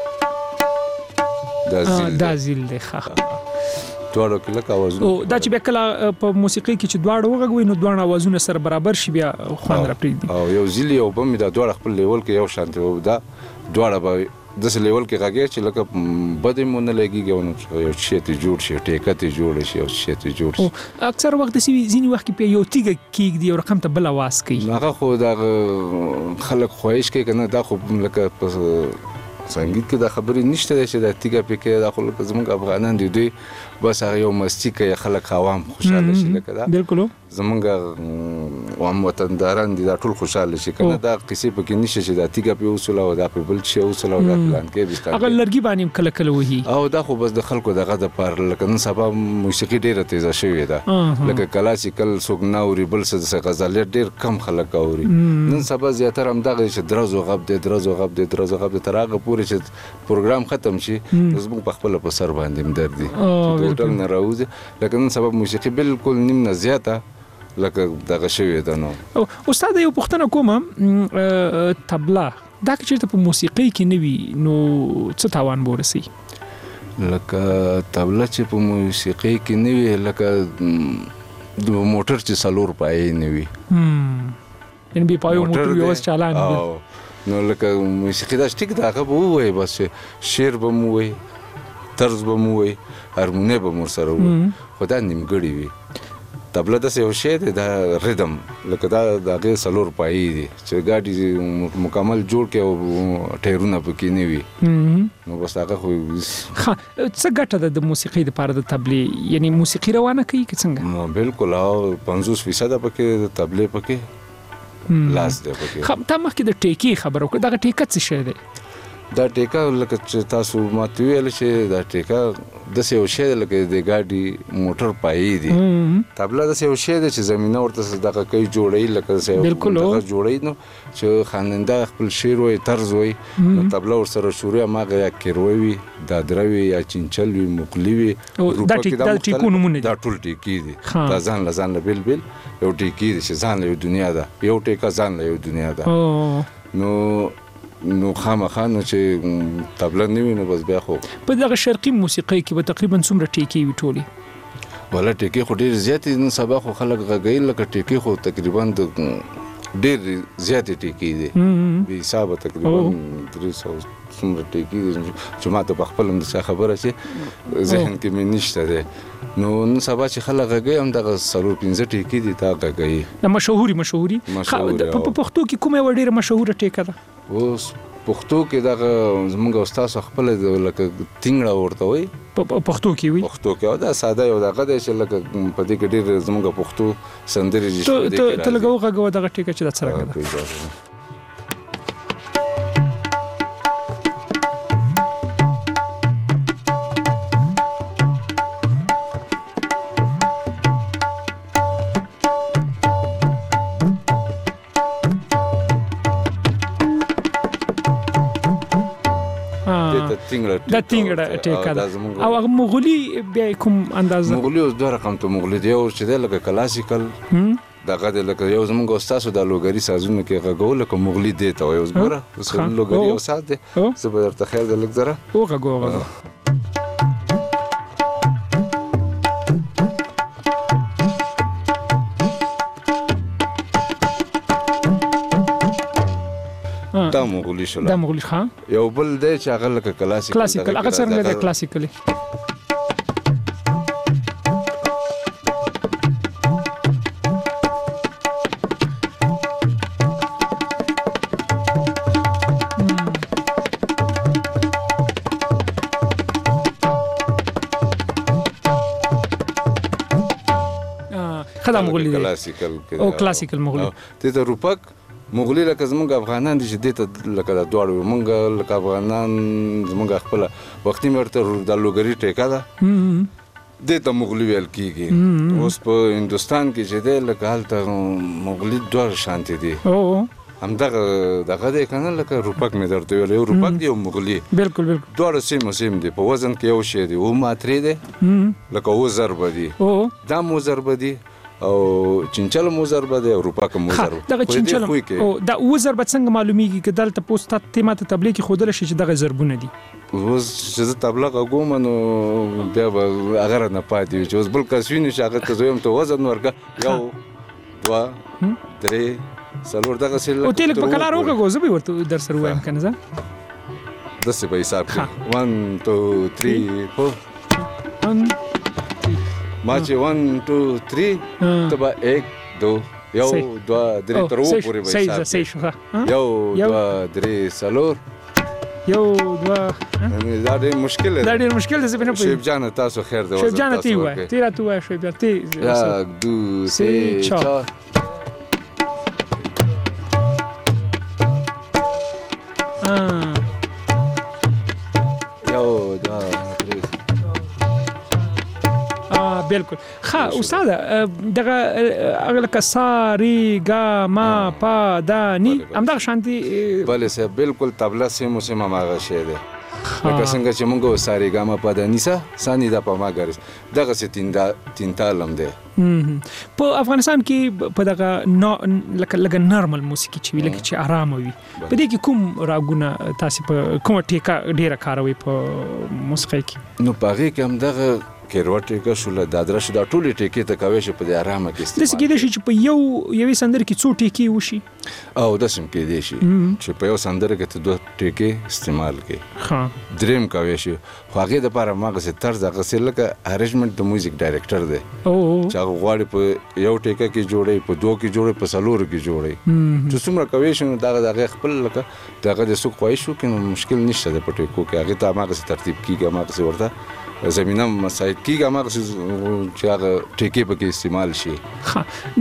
دا زیل دا زیل ده ښه دواړو کې لکه आवाज او دا چې به کله په موسیقي کې چې دواړو وغږوي نو دواړه आवाजونه سره برابر شي بیا خوند راپریږي او یو زیل یو بم دا دواړه خپل لیول کې یو شانتي وو دا دواړه به د څه لیول کې راګي چې لکه بده مونږ لګيږي نو یو شی ته جوړ شي ټیکه ته جوړ شي او شی ته جوړ شي اکثر وخت د سی ځینی وخت په یو تیګه کېږي دی او رقم ته بل आवाज کوي هغه خو دا خلک خوښ کوي کنه دا خو لکه سنگیت کې دا خبرې نشته چې دا تیګه پکې دا خلک زموږ افغانان دي دوی بس هغه یو مستی کوي خلک عوام خوشاله شي لکه دا بالکل زموږ عوام وطنداران دي دا ټول خوشاله شي کنه دا قصې پکې نشته چې دا تیګه په اصول او دا په بل شي اصول او دا پلان کې بيستان هغه لرګي باندې کله کله وਹੀ او دا خو بس د خلکو دغه د پر لکه نن سبا موسیقي ډیره تیزه شوې ده لکه کلاسیکل سوګناوري بل څه غزل ډیر کم خلک اوري نن سبا زیاتره هم دغه چې درازو غب دي درازو غب دي درازو غب دي ترغه پورې چې پروګرام ختم شي زموږ په خپل په سر باندې مدردي ټوټل نه راوځي لکه نن سبا موسیقي بالکل نیم نه زیاته لکه دغه شوی ده نو استاد یو پښتنه کومه طبله دا چې په موسیقي کې نوي نو څه تاوان ورسي لکه طبله چې په موسیقي کې نوي لکه د موټر چې سلور پای نوي ان به پایو موټر یو چالان نو لکه موسیقي دا ټیک دا هغه وای بس شعر به مو وای طرز به مو وای هارمونی به مو سره وای خدای نیمګړی وي طبله د یو شی دی دا ریدم لکه دا دغه سلور پای دی چې ګاډي مکمل جوړ کې او ټیرونه پکې نه وي نو بس هغه خو څه ګټه ده د موسیقي د پاره د طبلې یعنی موسیقي روانه کوي که څنګه نو بالکل او پنځوس فیصد پکې د طبلې پکې لاس دی پکې خو تا مخکې د ټیکي خبرو کړه دا ټیکه څه شی دی دا ټیکا لکه چې تاسو ماته ویل چې دا ټیکا د یو شی لکه د ګاډي موټر پای دی طبله د یو شی د چې زمينه ورته دغه کوي جوړی لکه څه دغه جوړی نو چې خاننده خپل شعر وي طرز وي طبله ور سره شوري ماغه یا کیروي دا دروي یا چنچل وي مقلی وي دا ټیکو نمونه دا ټول ټیکی دي دا ځان لزان بل بل یو ټیکی دي چې ځان له دنیا ده یو ټیکا ځان له دنیا ده نو نو خامخانه چې طبله نیوي نو بس بیا خو په دغه شرقي موسیقي کې به تقریبا څومره ټیکی وي ټولي ولا ټیکی خو ډیر زیات نن سبا خو خلک غږی لکه ټیکی خو تقریبا د ډیر زیات ټیکی دي به حساب تقریبا درې سوه څومره ټیکی دي چې ما ته په خپل هم څه خبره چې ذهن کې مې نشته ده نو نن سبا چې خلک غږی هم دغه سلور پنځه ټیکی دي تا غږی مشهوري مشهوري په پښتو کې کومه وړه مشهوره ټیکه ده اوس پښتو کې دغه زموږ استاد خپل لکه تینګړه ورته وي پښتو کې وي پښتو کې او دا ساده یو دغه د چې لکه په دې کې ډېر زموږ پښتو سندري دي ته لګو غږو دغه ټیکه چې د سره کړه ټینګړه د ټینګړه ټیکا ده او هغه مغولي بیا کوم اندازه مغولي اوس دوه رقم ته مغولي دی او چې د لکه کلاسیکل دغه د لکه یو زمونږ استاد د لوګری سازونه کې غوول لکه مغولي دی ته اوس ګوره اوس لوګری او ساز دی زه به درته خیر د لک زره او غوغه دا مغولي شول دا مغولي خان یو بل دی چې هغه لکه کلاسیکل کلاسیکل هغه څنګه د کلاسیکل خدای مغولي کلاسیکل او کلاسیکل مغولي ته روپک مغولي لکه زمونږ افغانان دي چې دته لکه د دوړو مونږ لکه افغانان زمونږ خپل وختي مرته د لوګری ټیکا ده دته مغولي ویل کیږي اوس په هندستان کې چې ده لکه حالت مغولي دوه شانتي دي او همدغه دغه د کنه لکه روپک مې درته ویل یو روپک دی او مغولي بالکل بالکل دوه سیم سیم دي په وزن کې یو شی دی او ماتري دي لکه و ضرب دي او دا مو ضرب دي او چنچل مو ضرب دي او روپک مو ضرب دغه چنچل او دا و ضرب څنګه معلومیږي چې دلته پوسټ ته ماته تبلیغ کې خودل شي چې دغه ضربونه دي اوس چې تبلیغ کوم نو بیا هغه نه پاتې چې اوس بل کس ویني چې هغه ته زویم ته وزن ورګه یو دوا درې څلور دغه سل او تل په کلار وګو زه به ورته در سره وایم کنه زه د څه په حساب کې one two three four ما چې one two three تبا one two یو دوا درې تر وو پورې به حساب صحیح شو یو دوا درې څلور یو دوا دا ډېر مشکل دی دا ډېر مشکل دی زه به نه پوهیږم شیب جان تاسو خیر دی شیب جان تی وای تیرا تو وای شیب جان تی یک دو سه چهار بالکل ها استاد دغه اغله کساری گا ما پا دا نی همدغه شانتي بله سه بالکل طبله سیمو سیمه ماغه شه ده لکه څنګه چې مونږ ساری گا ما پا دا نیسا سانی دا په ما ګرځ دغه ستین دا تین تالم ده په افغانستان کې په دغه لکه لکه نارمل موسیقي چې لکه چې آرام وي په دې کې کوم راګونه تاسو په کومه ټیکا ډیره کاروي په موسیقي کې نو پاره کې هم دغه کیروټ کې شول د ادرش د ټولې ټیکې ته کوي چې په دې آرامه کې استعمال دي کې چې په یو یوې سندر کې څو ټیکې وشي او د سم کې دي شي چې په یو سندر کې ته دوه ټیکې استعمال کې ها دریم کوي شي خو هغه د لپاره ماغه څه طرز هغه څه لکه ارینجمنت د میوزیک ډایریکټر دی او چې هغه غواړي په یو ټیکه کې جوړي په دوه کې جوړي په سلور کې جوړي چې څومره کوي شي دغه دغه خپل لکه دغه د سوق خوښ شو کې مشکل نشته د پټیکو کې هغه ته ماغه ترتیب کیږي ماغه څه ورته زمينه مساعد کیږي ماغه چې هغه ټیکې په کې استعمال شي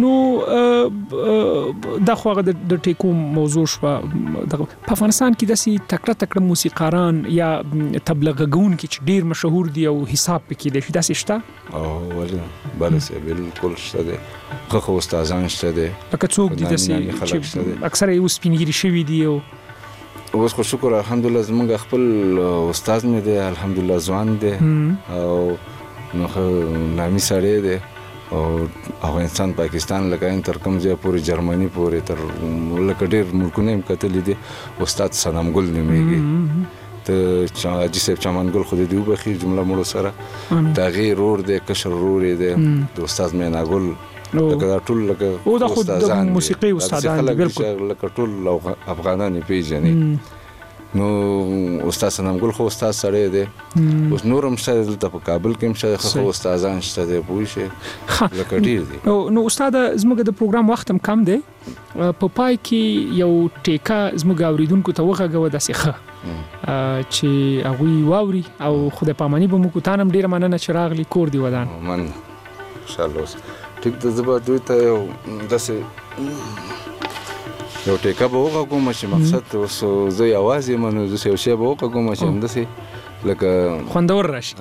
نو دا خو هغه د ټیکو موضوع شو د افغانستان کې د سي تکړه تکړه موسیقاران یا تبلیغون کې چې ډیر مشهور دي او حساب پکې دي دا شته او ولې بل څه بالکل شته دي خو استادان شته دي لکه څوک دي د سي چې اکثره یو سپینګری شوی دي او اوس خو شکر الحمدلله زمونږ خپل استاد مې دی الحمدلله ځوان دی او نو نامي سړی دی او افغانستان پاکستان لکه تر کوم ځای پورې جرمني پورې تر لکه ډېر ملکونه هم کتلي دي استاد سلام ګل نومېږي ته حاجي صاحب چمن ګل خو دې وبخي جمله مړو سره دا غیر رور دی کشر رور دی د استاد مینا ګل لکه ټول لکه او د خود د موسیقي استادان بالکل لکه ټول افغانان پیژني نو استاد سلام ګل خو استاد سره دی اوس نورم شته د کابل کې هم شته خو استادان شته دی پوه شي لکه ډیر دي نو استاد زموږ د پروګرام وخت هم کم دی په پای کې یو ټیکا زموږ اوریدونکو ته وغږو د سیخه چې هغه واوري او خدای پامانی به مو کو تانم ډیر مننه چې راغلی کور دی ودان من ان شاء الله ټیک د زبا دوی ته یو داسې یو ټیکا به وغږوم چې مقصد اوس زه یوازې منو زه یو شی به وغږوم چې همداسې لکه خوندور راشي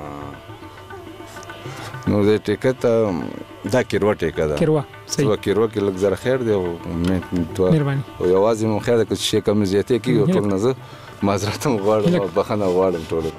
نو د ټیکا ته دا کیروا ټیکا ده کیروا صحیح کیروا کې لږ زره خیر دی او مهرباني او یوازې مو خیر ده چې شي کم زیاتې کیږي ټول نه زه معذرت هم غواړم او بخښنه غواړم ټولو.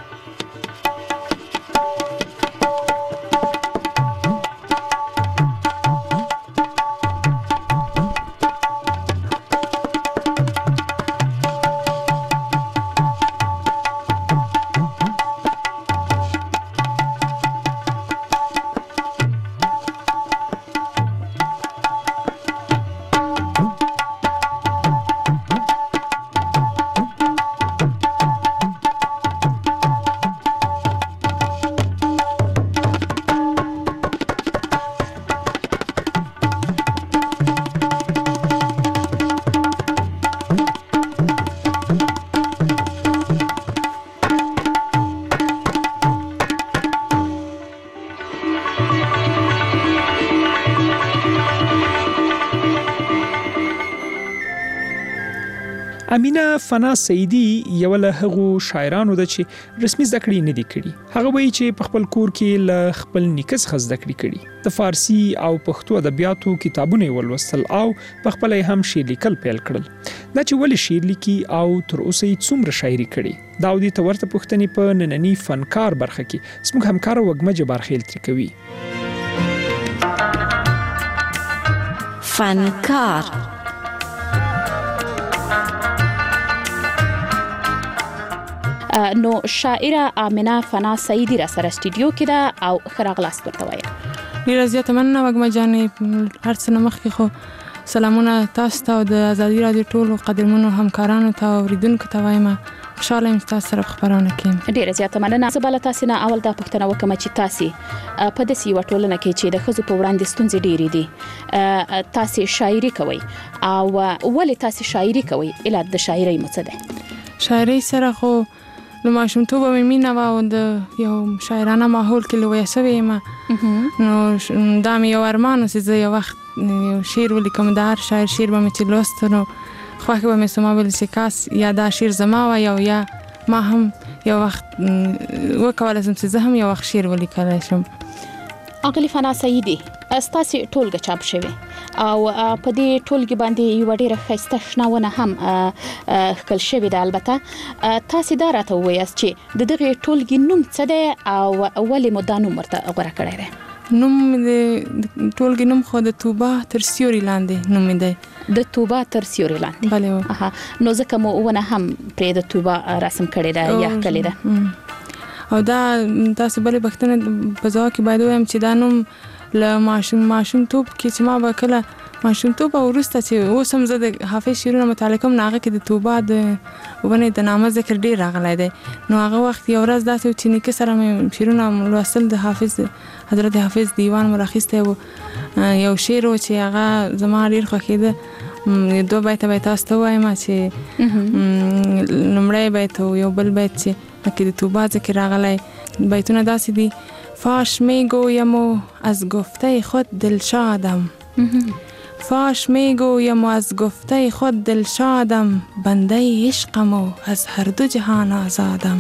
امینه فنا سیدی یو له هغو شاعرانو ده چې رسمي زده کړې نه دي کړي. هغه وایي چې په خپل کور کې له خپل نیکه څخه زده کړې کړي. د فارسی او پښتو ادبیاتو کتابونه ولوستل او په خپل هم شعر لیکل پیل کړل. دا چې ولې شعر لیکي او تر اوسه یې څومره شاعري کړي، دا د تورته پښتنې په نننی فنکار برخه کې زموږ همکار وګمه جبار خیل تر کوي. فنکار نو شاعره امینه فنا سیدی را سره استودیو کې ده او خراغلاست ورته وایي. ډیره زیاته مننه وګمه جانې، هر څه مخکې خو سلامونه تاسو ته او د ازادي رادیو ټولو قدرمنو همکارانو ته او اوریدونکو ته وایم. خوشاله یم تاسو سره خبرونه کوم. ډیره زیاته مننه. زه بل تاسو نه اول دا پوښتنه وکم چې تاسو په داسې یو ټولنه کې چې د ښځو په وړاندې ستونزې ډېرې دي، تاسو شاعري کوي او ولې تاسو شاعري کوي؟ علت د شاعرۍ مو څه ده؟ شاعرۍ سره خو نو ماشومتوب مې مینه و او د یو شاعرانه ماحول کې لویه شوې یم. نو دا مې یو ارمان و چې زه یو وخت یو شعر ولیکم. د هر شاعر شعر به مې چې لوست نو خوښه به مې سوما ویل چې کاس یا دا شعر زما وای او یا ما هم یو وخت وکولای شم چې زه هم یو وخت شعر ولیکلی شم. اغلی فنا سیدی ستاسو ټولګه چاپ شوی او په دې ټولګي باندې یو ډیره ښایسته شناونه هم خپل شوی ده. البته تاسو دا راته وایاست چې د دغه ټولګي نوم څه دی او ولې مو دا نوم ورته غوړه کړی دی؟ نوم د ټولګي نوم خو د توبه تر سیوري لاندې نوم دی. د توبه تر سیوري لاندې؟ بله. اها، نو ځکه مو ونه هم پرې د توبه رسم کړی ده یا کړی ده؟ او دا تاسو بلې پوښتنه په ځواب کې باید ووایم چې دا نوم له ماشوم ماشومتوب کې چې ما به کله ماشومتوب او وروسته چې اوس هم زه د حافظ شعرونه مطالعه کوم، نو هغه کې د توبه د ونې د نامه ذکر ډېر راغلی دی. نو هغه وخت یو ورځ داسې و چې نیکه سره مې شعرونه لوستل د حافظ حضرت حافظ دیوان مو راخیستی و. یو شعر و چې هغه زما ډېر خوښېده. دوه بیته به یې تاسو ته ووایم چې لومړی بیت و یو بل بیت چې پکې د توبه ذکر راغلی. بیتونه داسې دي: فاش میگویم و از گفته خود دلشادم، فاش میگویم و از گفته خود دلشادم، بنده عشقم و از هر دو جهان آزادم.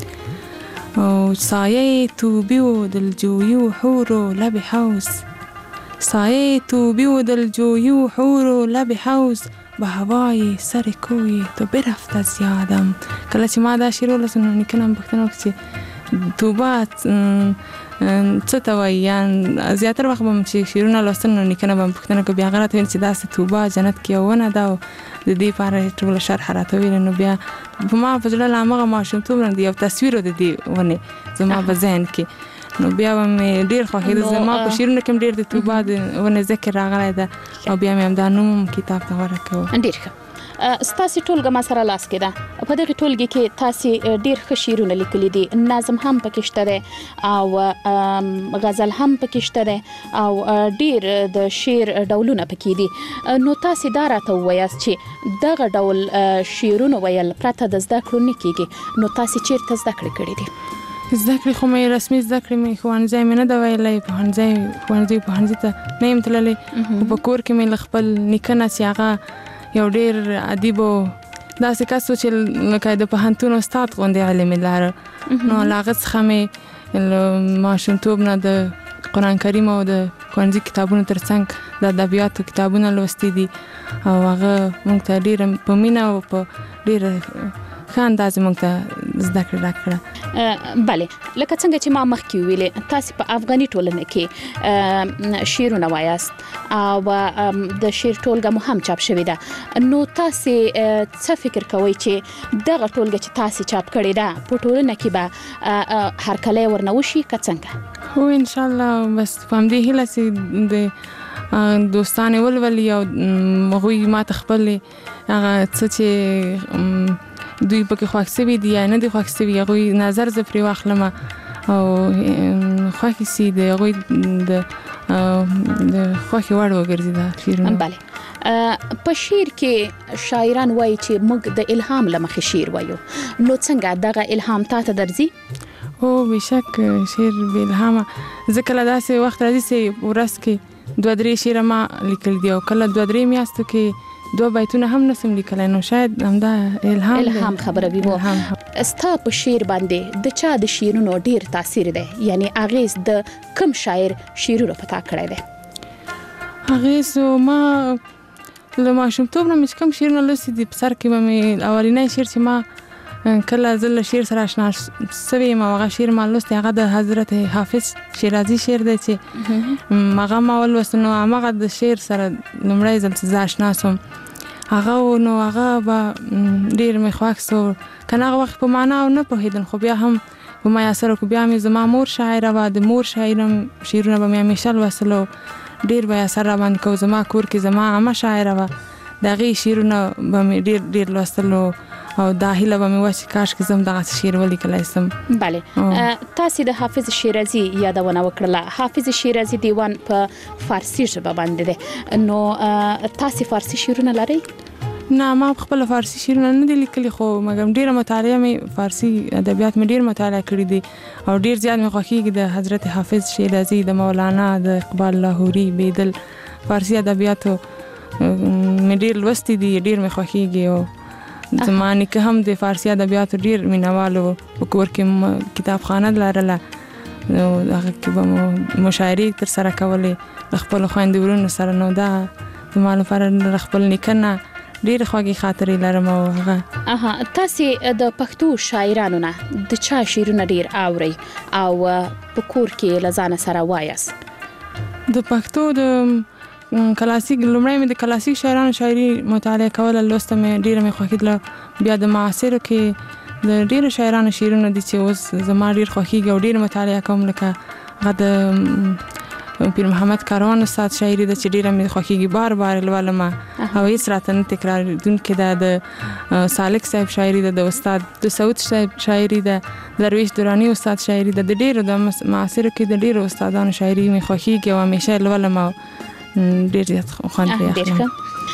و سایه توبی و دلجویی و حور و لب حوض، سایه توبی و دلجویی و حور و لب حوض، به هوای سر کوی تو برفت از یادم. کله چې ما دا شعر ولوست نو نیکه نه پوښتنه وکړه چې توبه څه ته وایي، یا زیاتره وخت به م چې شعرونه لوستل نو نیکه نه به م پوښتنه کوي، بیا هغه راته ویل چې داسې توبه جنت کې یو ونه ده او د دې لپاره ټوله شرح راته ویل. نو بیا په ما په زړه له همغه ماشومتوب نه یو تصویر د دې ونې زما په ذهن کې. نو بیا به مې ډېر خوښېده. زما په شعرونو کې هم ډېر د توبه د ونې ذکر راغلی ده او بیا مې همدا نوم کتاب ته غوره کړو. ډېر ښه. ستاسو ټولګه ما سره لاس کې ده. په دغه ټولګي کې تاسو ډېر ښه شعرونه لیکلي دي، نظم هم پکې شته دی او غزل هم پکې شته دی او ډېر د شعر ډولونه پکې دي. نو تاسو دا راته ووایاست چې دغه ډول شعرونه ویل پرته د زده کړو نه کېږي، نو تاسو چیرته زده کړې کړې دي؟ زده کړې خو مې رسمي زده کړې مې ښوونځی مې نه ده ویلی، پوهنځی ښوونځي پوهنځي ته نه یم تللی، خو په کور کې مې له خپل نیکه نه چې هغه یو ډېر ادیب و، داسې کس و چې لکه د پوهنتون استاد غوندې علم یې لاره. نو له هغه څخه مې له ماشومتوب نه د قرآن کریم او د ښوونځي کتابونو تر څنګ د ادبیاتو کتابونه لوستي دي او هغه موږ ته ډېره په مینه او په ډېره ښه انداز موږ ته زده کړه راکړه. بله لکه څنګه چې ما مخکې ویلې تاسو په افغاني ټولنه کې شعرونه وایاست او د شعر ټولګه مو هم چاپ شوې ده، نو تاسو څه فکر کوئ چې دغه ټولګه چې تاسو چاپ کړې ده په ټولنه کې به هر کله ورنه وشي که څنګه؟ هو ان شاء الله بس په همدې هیله چې د دوستانه ولولي او هغوی ما تخپل هغه څه چې دوی پکې خوښ سوي دي یا نه دي خوښ سوي هغوی نظر زه پرې واخلم او خوښ سي د هغوی د خوښې وړ وګرځي دا شعرونه. بله په شعر کې شاعران وایي چې موږ د الهام له مخې شعر وایو، نو څنګه دغه الهام تاسو درځي؟ او بشک شعر به الهام زه کله داسې وخت راځي چې ورځ کې دوه درې شعر ما لیکل دي او کله دوه درې میاشتو کې دوه بیتونه هم نسم لیکلای، نو شاید همدا الهام الهام خبره وي. وو ستا په شعر باندې د چا د شعرونو ډیر تاثیر دی، یعنی اغیز د کم شاعر شعرونو پتا کړی دی؟ اغیز ما له ماشومتوب نه مې کوم شعرونه لوستي دي په سر کې به مې اولنی شعر چې ما کله زه له شعر سره اشنا سوی یم هغه شعر ما لوستی هغه د حضرت حافظ شیرازي شعر دی چې هغه ما ولوست، نو هماغه د شعر سره لومړی ځل چې زه اشنا سوم هغه نو هغه به ډېر مې خوښ سو. کنه هغه وخت په معنا او نه پوهېدم خو بیا هم په ما یې سره بیا مې زما مور شاعره وه، د مور شاعرم شعرونه به مې همیشه لوستل او ډېر به یې اثر راباندې کو. زما کور کې زما عمه شاعره وه، د هغې شعرونه به مې ډېر ډېر لوستل او دا هیله به مې وه چې کاش کې زه هم دغسې شعر ولیکلی سم. بله تاسې د حافظ شیرازي یادونه وکړله. حافظ شیرازي دیوان په فارسي ژبه باندې دی، نو تاسې فارسي شعرونه لرئ؟ نه ما خپله فارسي شعرونه نه دي لیکلي، خو مګم ډېره مطالعه مې فارسي ادبیات مې ډېر مطالعه کړي دي او ډېر زیات مې خوښېږي د حضرت حافظ شیرازي، د مولانا، د اقبال لاهوري، بیدل فارسي ادبیاتو مې ډېر لوستي دي، ډېر مې خوښېږي. او زما نیکه هم د فارسي ادبیاتو ډېر مینهوال و، په کور کې کتابخانه لرله، نو هغه کې به مو مشاعرې ترسره کولې د خپلو خویندو ورونو سره، نو دا زما لپاره د خپل نیکه نه ډېرې خوږې خاطرې لرم. او هغه اها تاسې د پښتو شاعرانو نه د چا شعرونه ډېر اورئ او په کور کې له ځانه سره وایاست؟ د پښتو د کلاسیک لومړی مې د کلاسیک شاعرانو شاعري مطالعه کوله، لوسته مې ډېره مې خوښېدله. بیا د معاصرو کې د ډېرو شاعرانو شعرونه دي چې اوس زما ډېر خوښېږي او ډېر مطالعه کوم، لکه هغه د پیر محمد کاروان استاد شاعري ده چې ډېره مې خوښېږي، بار بار لولم او هېڅ راته نه تکرارېدونکې ده. د سالک صاحب شاعري ده، د استاد د سعود صاحب شاعري ده، درویش درانی استاد شاعري ده، د ډېرو د معاصرو کې د ډېرو استادانو شاعري مې خوښېږي او همیشه لولم او ډېر زیات خوند پرې اخلم.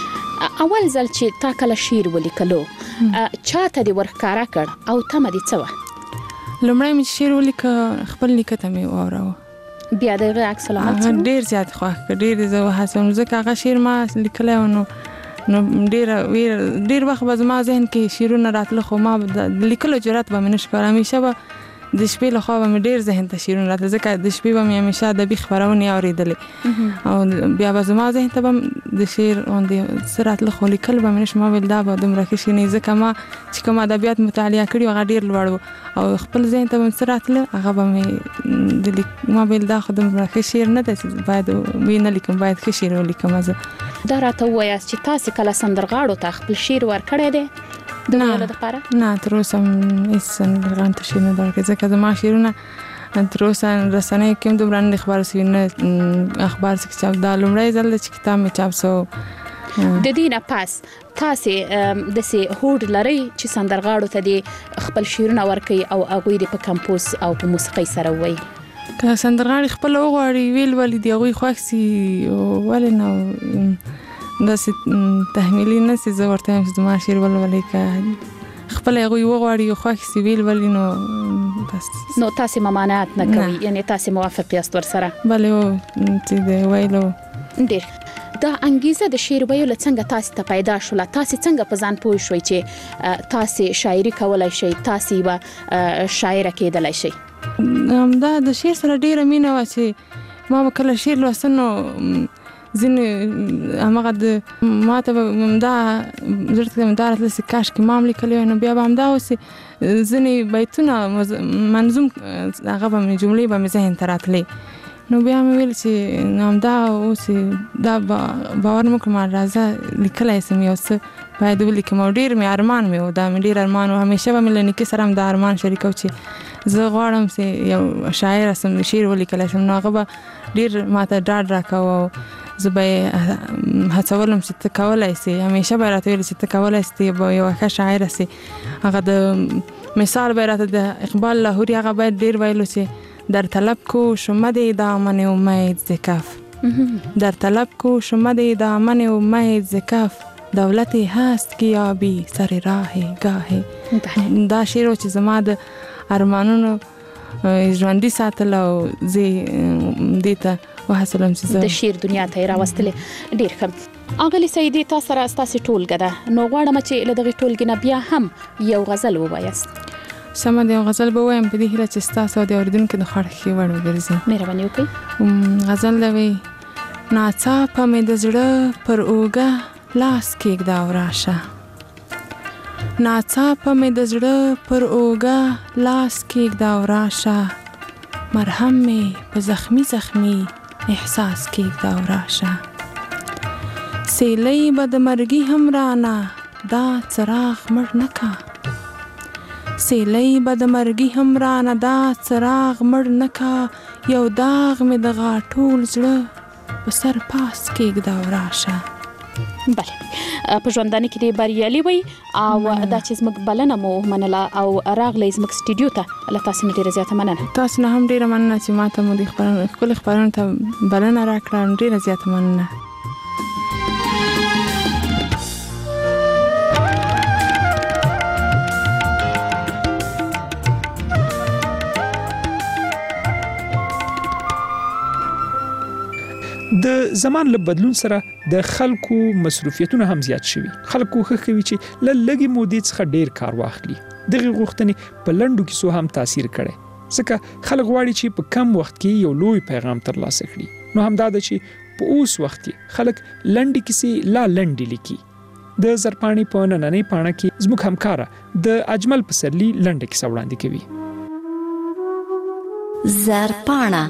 اول ځل چې تا کله شعر ولیکلو چا ته دې ورښکاره کړ او تمه دې څه وه؟ لومړی مې چې شعر ولیکه خپل نیکه ته مې واوراوه، بیا د هغې عکس العمل څه؟ ډېر زیات خوښ کړ، ډېر زه وهڅوم ځکه هغه شعر ما لیکلی و، نو نو ډېره ډېر وخت به زما ذهن کې شعرونه راتله خو ما د لیکلو جرأت به مې نه شو کړی. همیشه به د شپې لخوا به مې ډېر ذهن ته شعرونه راتله ځکه د شپې به مې همیشه ادبي خپرونې اورېدلې او بیا به زما ذهن ته به د شعر غوندې څه راتله خو لیکل به مې نه شو. ما ویل دا به دومره ښه شي نه ځکه ما چې کوم ادبیات مطالعه کړي هغه ډېر لوړ و او خپل ذهن ته به مې څه راتله هغه به مې د لیک ما ویل دا خو دومره ښه شعر نه دی چې باید ویې نه لیکم، باید ښه شعر ولیکم. زه دا راته ووایاست چې تاسې کله سندرغاړو ته خپل شعر ورکړی دی د ویلو دپاره؟ نه تر اوسه هېڅ سندرغاړو ته شعر نه دی ورکړی ځکه زما شعرونه تر اوسه رسنیو کې هم دومره نه دي خپاره سوي، نه اخبار کې چاپ. دا لومړی ځل دی چې کتاب مې چاپ سو. د دې نه پس تاسې داسې هوډ لرئ چې سندرغاړو ته دې خپل شعرونه ورکوي او هغوی دې په کمپوز او په موسیقۍ سره ووایي؟ که سندرغاړي خپله وغواړي ویل ولې د هغوی خوښ سي ولې نه داسې تحمیلي نه سي. زه ورته یم چې زما شعر ولولئ، که خپله هغوی وغواړي او خوښ سي ویل ولې نو بس. نو تاسې ممانعت نه کوئ، یعنې تاسې موافق یاست ورسره؟ بلې هو چې د ویلو ډېر. دا انګیزه د شعر ویلو څنګه تاسې ته پیدا شوله؟ تاسې څنګه په ځان پوه شوئ چې تاسې شاعري کولی شئ، تاسې یوه شاعره کېدلی شئ؟ دا د شعر سره ډېره مینه وه چې ما به کله شعر لوسته نو ځینې همغه د ماته به همدا زړه ته همدا راتلسی کاشکې ما هم لیکلی وای نو بیا به همدا اوسې ځینې بیتونه منظوم هغه به مې جملې به مې ذهن ته راتلې نو بیا مې ویل چې همدا اوسې دا باور مې وکړم راځه لیکلی سم یو څه باید ولیکم او ډېر مې ارمان مې و دا مې ډېر ارمان و همیشه به مې له نیکه سره هم دا ارمان شریکو چې زه غواړم چې یو شاعره سم شعر ولیکلی شم نو هغه به ډېر ماته ډاډ راکوه او زه به یې هڅولم چې ته کولی سې همیشه به یې راته ویل چې ته کولی سې ته به یوه ښه شاعره سې هغه د مثال به یې راته د اقبال لاهوري هغه باید ډېر ویلو چې در طلب کوش مده دامن امید ز کف در طلب کوش مده دامن امید ز کف دولت هست که یابی سر راه گاه دا شعر و چې زما د ارمانونو ژوندي ساتل او زه دې ته وهڅولم چې د شعر دنیا ته راوستلې ډېر ښه اغلې سیدي تاسو سره ستاسو ټولګه ده نو غواړم چې له دغې ټولګې نه بیا هم یو غزل ووایاست سمه ده یو غزل به وایم په دې هیله چې ستاسو د اورېدونکو د خوښ ښې وړ وګرځي مهرباني وکړئ غزل ده وی ناڅاپه مې د زړه پر اوږه لاس کېږده او راشه ناڅاپه مې د زړه پر اوږه لاس کېږده او راشه مرهم مې په زخمی زخمی احساس کېږده او راشه سیلی به د مرګي هم رانه دا څراغ مړ نه کا سیلی به د مرګي هم رانه دا څراغ مړ نه کا یو داغ مې د غاټول زړه په سر پاس کېږده او راشه بله په ژوندانه کې دې بریالي وي او دا چې زموږ بلنه مو منله او راغلی زموږ سټوډیو ته له تاسو نه ډېره زیاته مننه تاسو نه هم ډېره مننه چې ما ته مو د خپرونو ښکلې خپرونو ته بلنه راکړه ډېره زیاته مننه د زمان له بدلون سره د خلکو مصروفیتونه هم زیات شوي خلکو خوښ کوي چې له لږې مودې څخه ډېر کار واخلي دغه غوښتنې په لنډو کیسو هم تاثیر کړی ځکه خلک غواړي چې په کم وخت کې یو لوی پیغام ترلاسه کړي نو همدا ده چې په اوس وخت کې خلک لنډې کیسې لا لنډې لیکي د زرپاڼې په نننۍ پاڼه کې زموږ همکاره د اجمل پسرلي لنډه کیسه وړاندې کوي زرپاڼه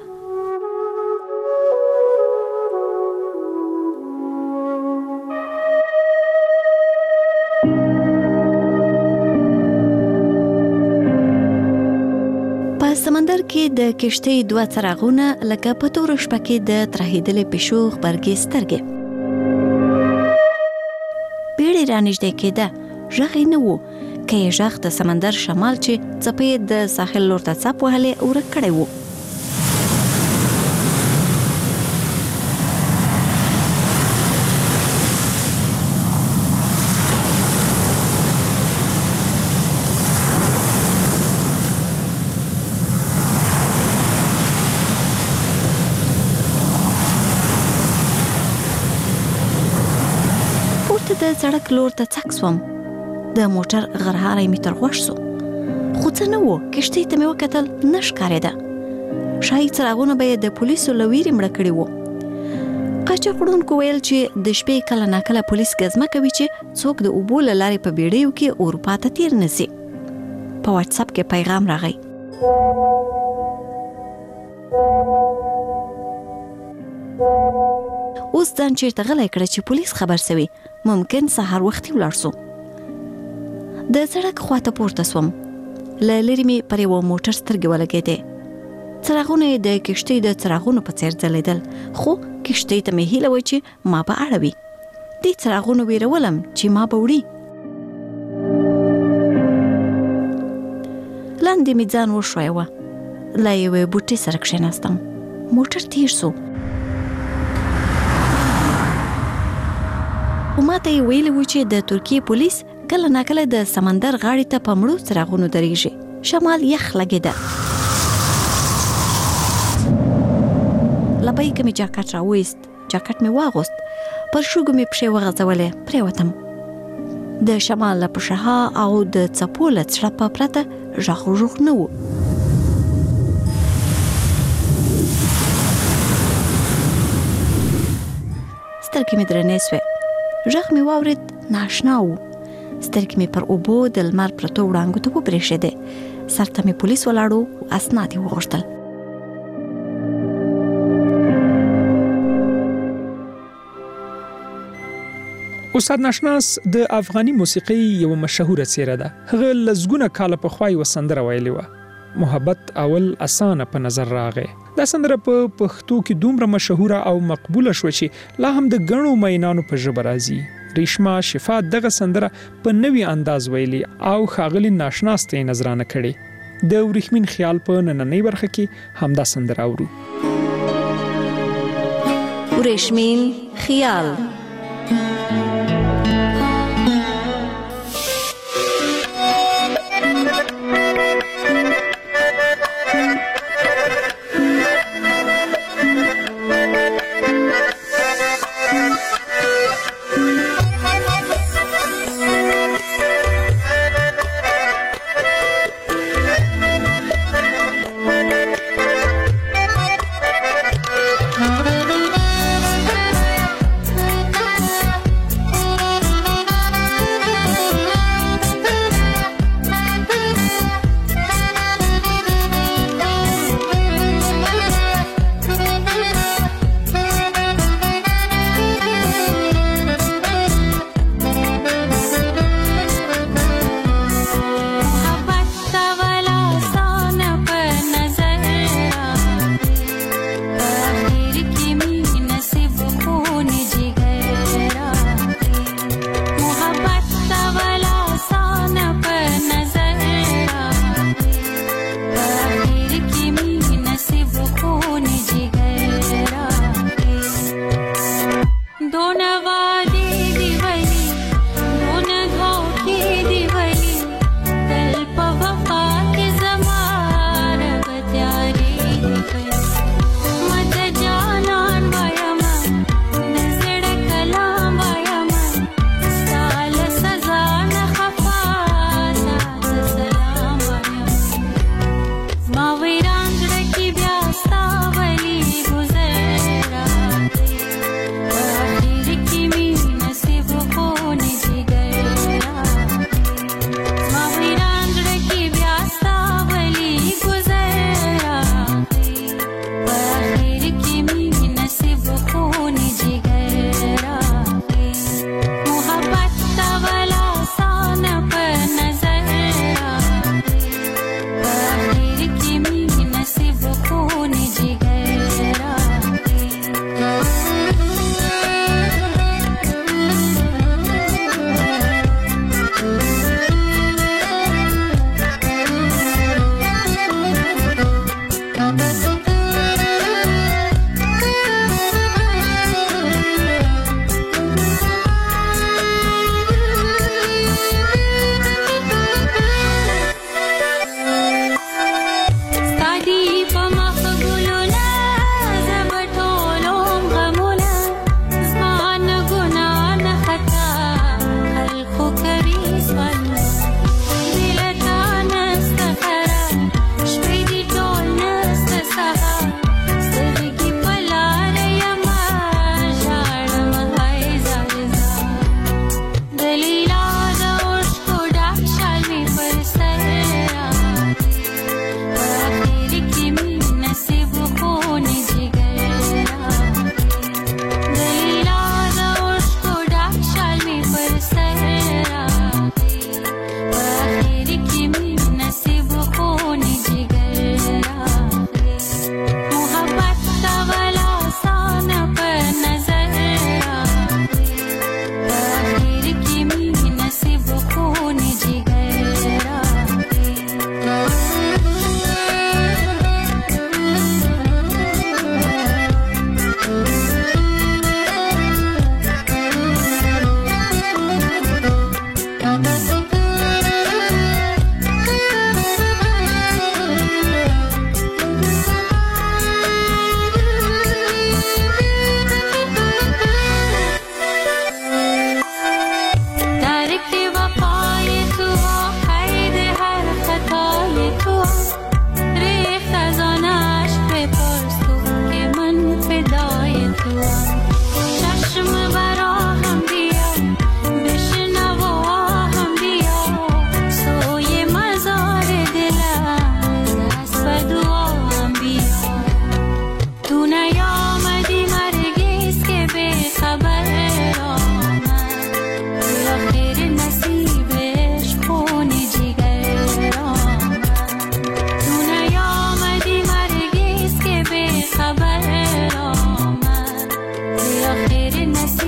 سمندر کې د کشتۍ دوه څراغونه لکه په تور شپه کې د ترهیدلې پښو غبرګې سترګې بیړۍ رانږدې کېده غږ یې نه و که یې غږ د سمندر شمال چې څپې د ساحل لور ته څپ وهلې ورک کړی و د سړک لور ته څک سوم د موټر غرهاری می تر غوښ سو خو څه نه و کشتۍ ته مې وکتل نه ښکارېده شاید څراغونه به یې د پولیسو له ویرې مړه کړي وو قاچاق وړونکو ویل چې د شپې کله ناکله پولیس ګزمه کوي چې څوک د اوبو له لارې په بیړیو کې اروپا ته تیر نه سي په واتساپ کې پیغام راغی اوس ځان چیرته غلی کړه چې پولیس خبر سوي ممکن سهار وختي ولاړ سو د سړک خواته پورته سوم له لرې مې پر یوه موټر سترګې ولګېدې څراغونه یې د کښتۍ د څراغونو په څېر ځلېدل خو کښتۍ ته مې هیله وه چې ما به اړوي دې څراغونو ویرولم چې ما به وړي لاندې مې ځان وښویوه له یوې بوټۍ سره کښېناستم موټر تېر سو او ما ته یې ویلي و چې د ترکیې پولیس کله ناکله د سمندر غاړې ته په مړو څراغونو درېږي شمال یخ لګېده لبیکه مې جاکټ راویست جاکټ مې واغوست پر شوګو مې پښې وغځولې پرېوتم د شمال له پښه او د څپو له څړپه پرته غږ وږغ نه و سترګې مې درنې سوې. غږ مې واورېد، ناشنا و. سترګې مې پر اوبو د لمر پرتو وړانګو ته وبرېښېدې. سر ته مې پولیس ولاړو او اسناد یې وغوښتل. استاد ناشناس د افغاني موسیقۍ یو مشهوره څیره ده. هغه لزګونه کاله په خوای وسندره ویلې و. محبت اول اسانه په نظر راغی. دا سندره په پښتو کې دومره مشهوره او مقبوله شو چې لا هم د غنو مینانو په ژبه راځي. ریشما شفا دغه سندره په نوي انداز ویلي او ښاغلي ناشناس ته نظرانه کړي. د ورېښمین خیال په نننۍ برخه کې همدا سندره اورو. ورېښمین خیال. خیر نصیب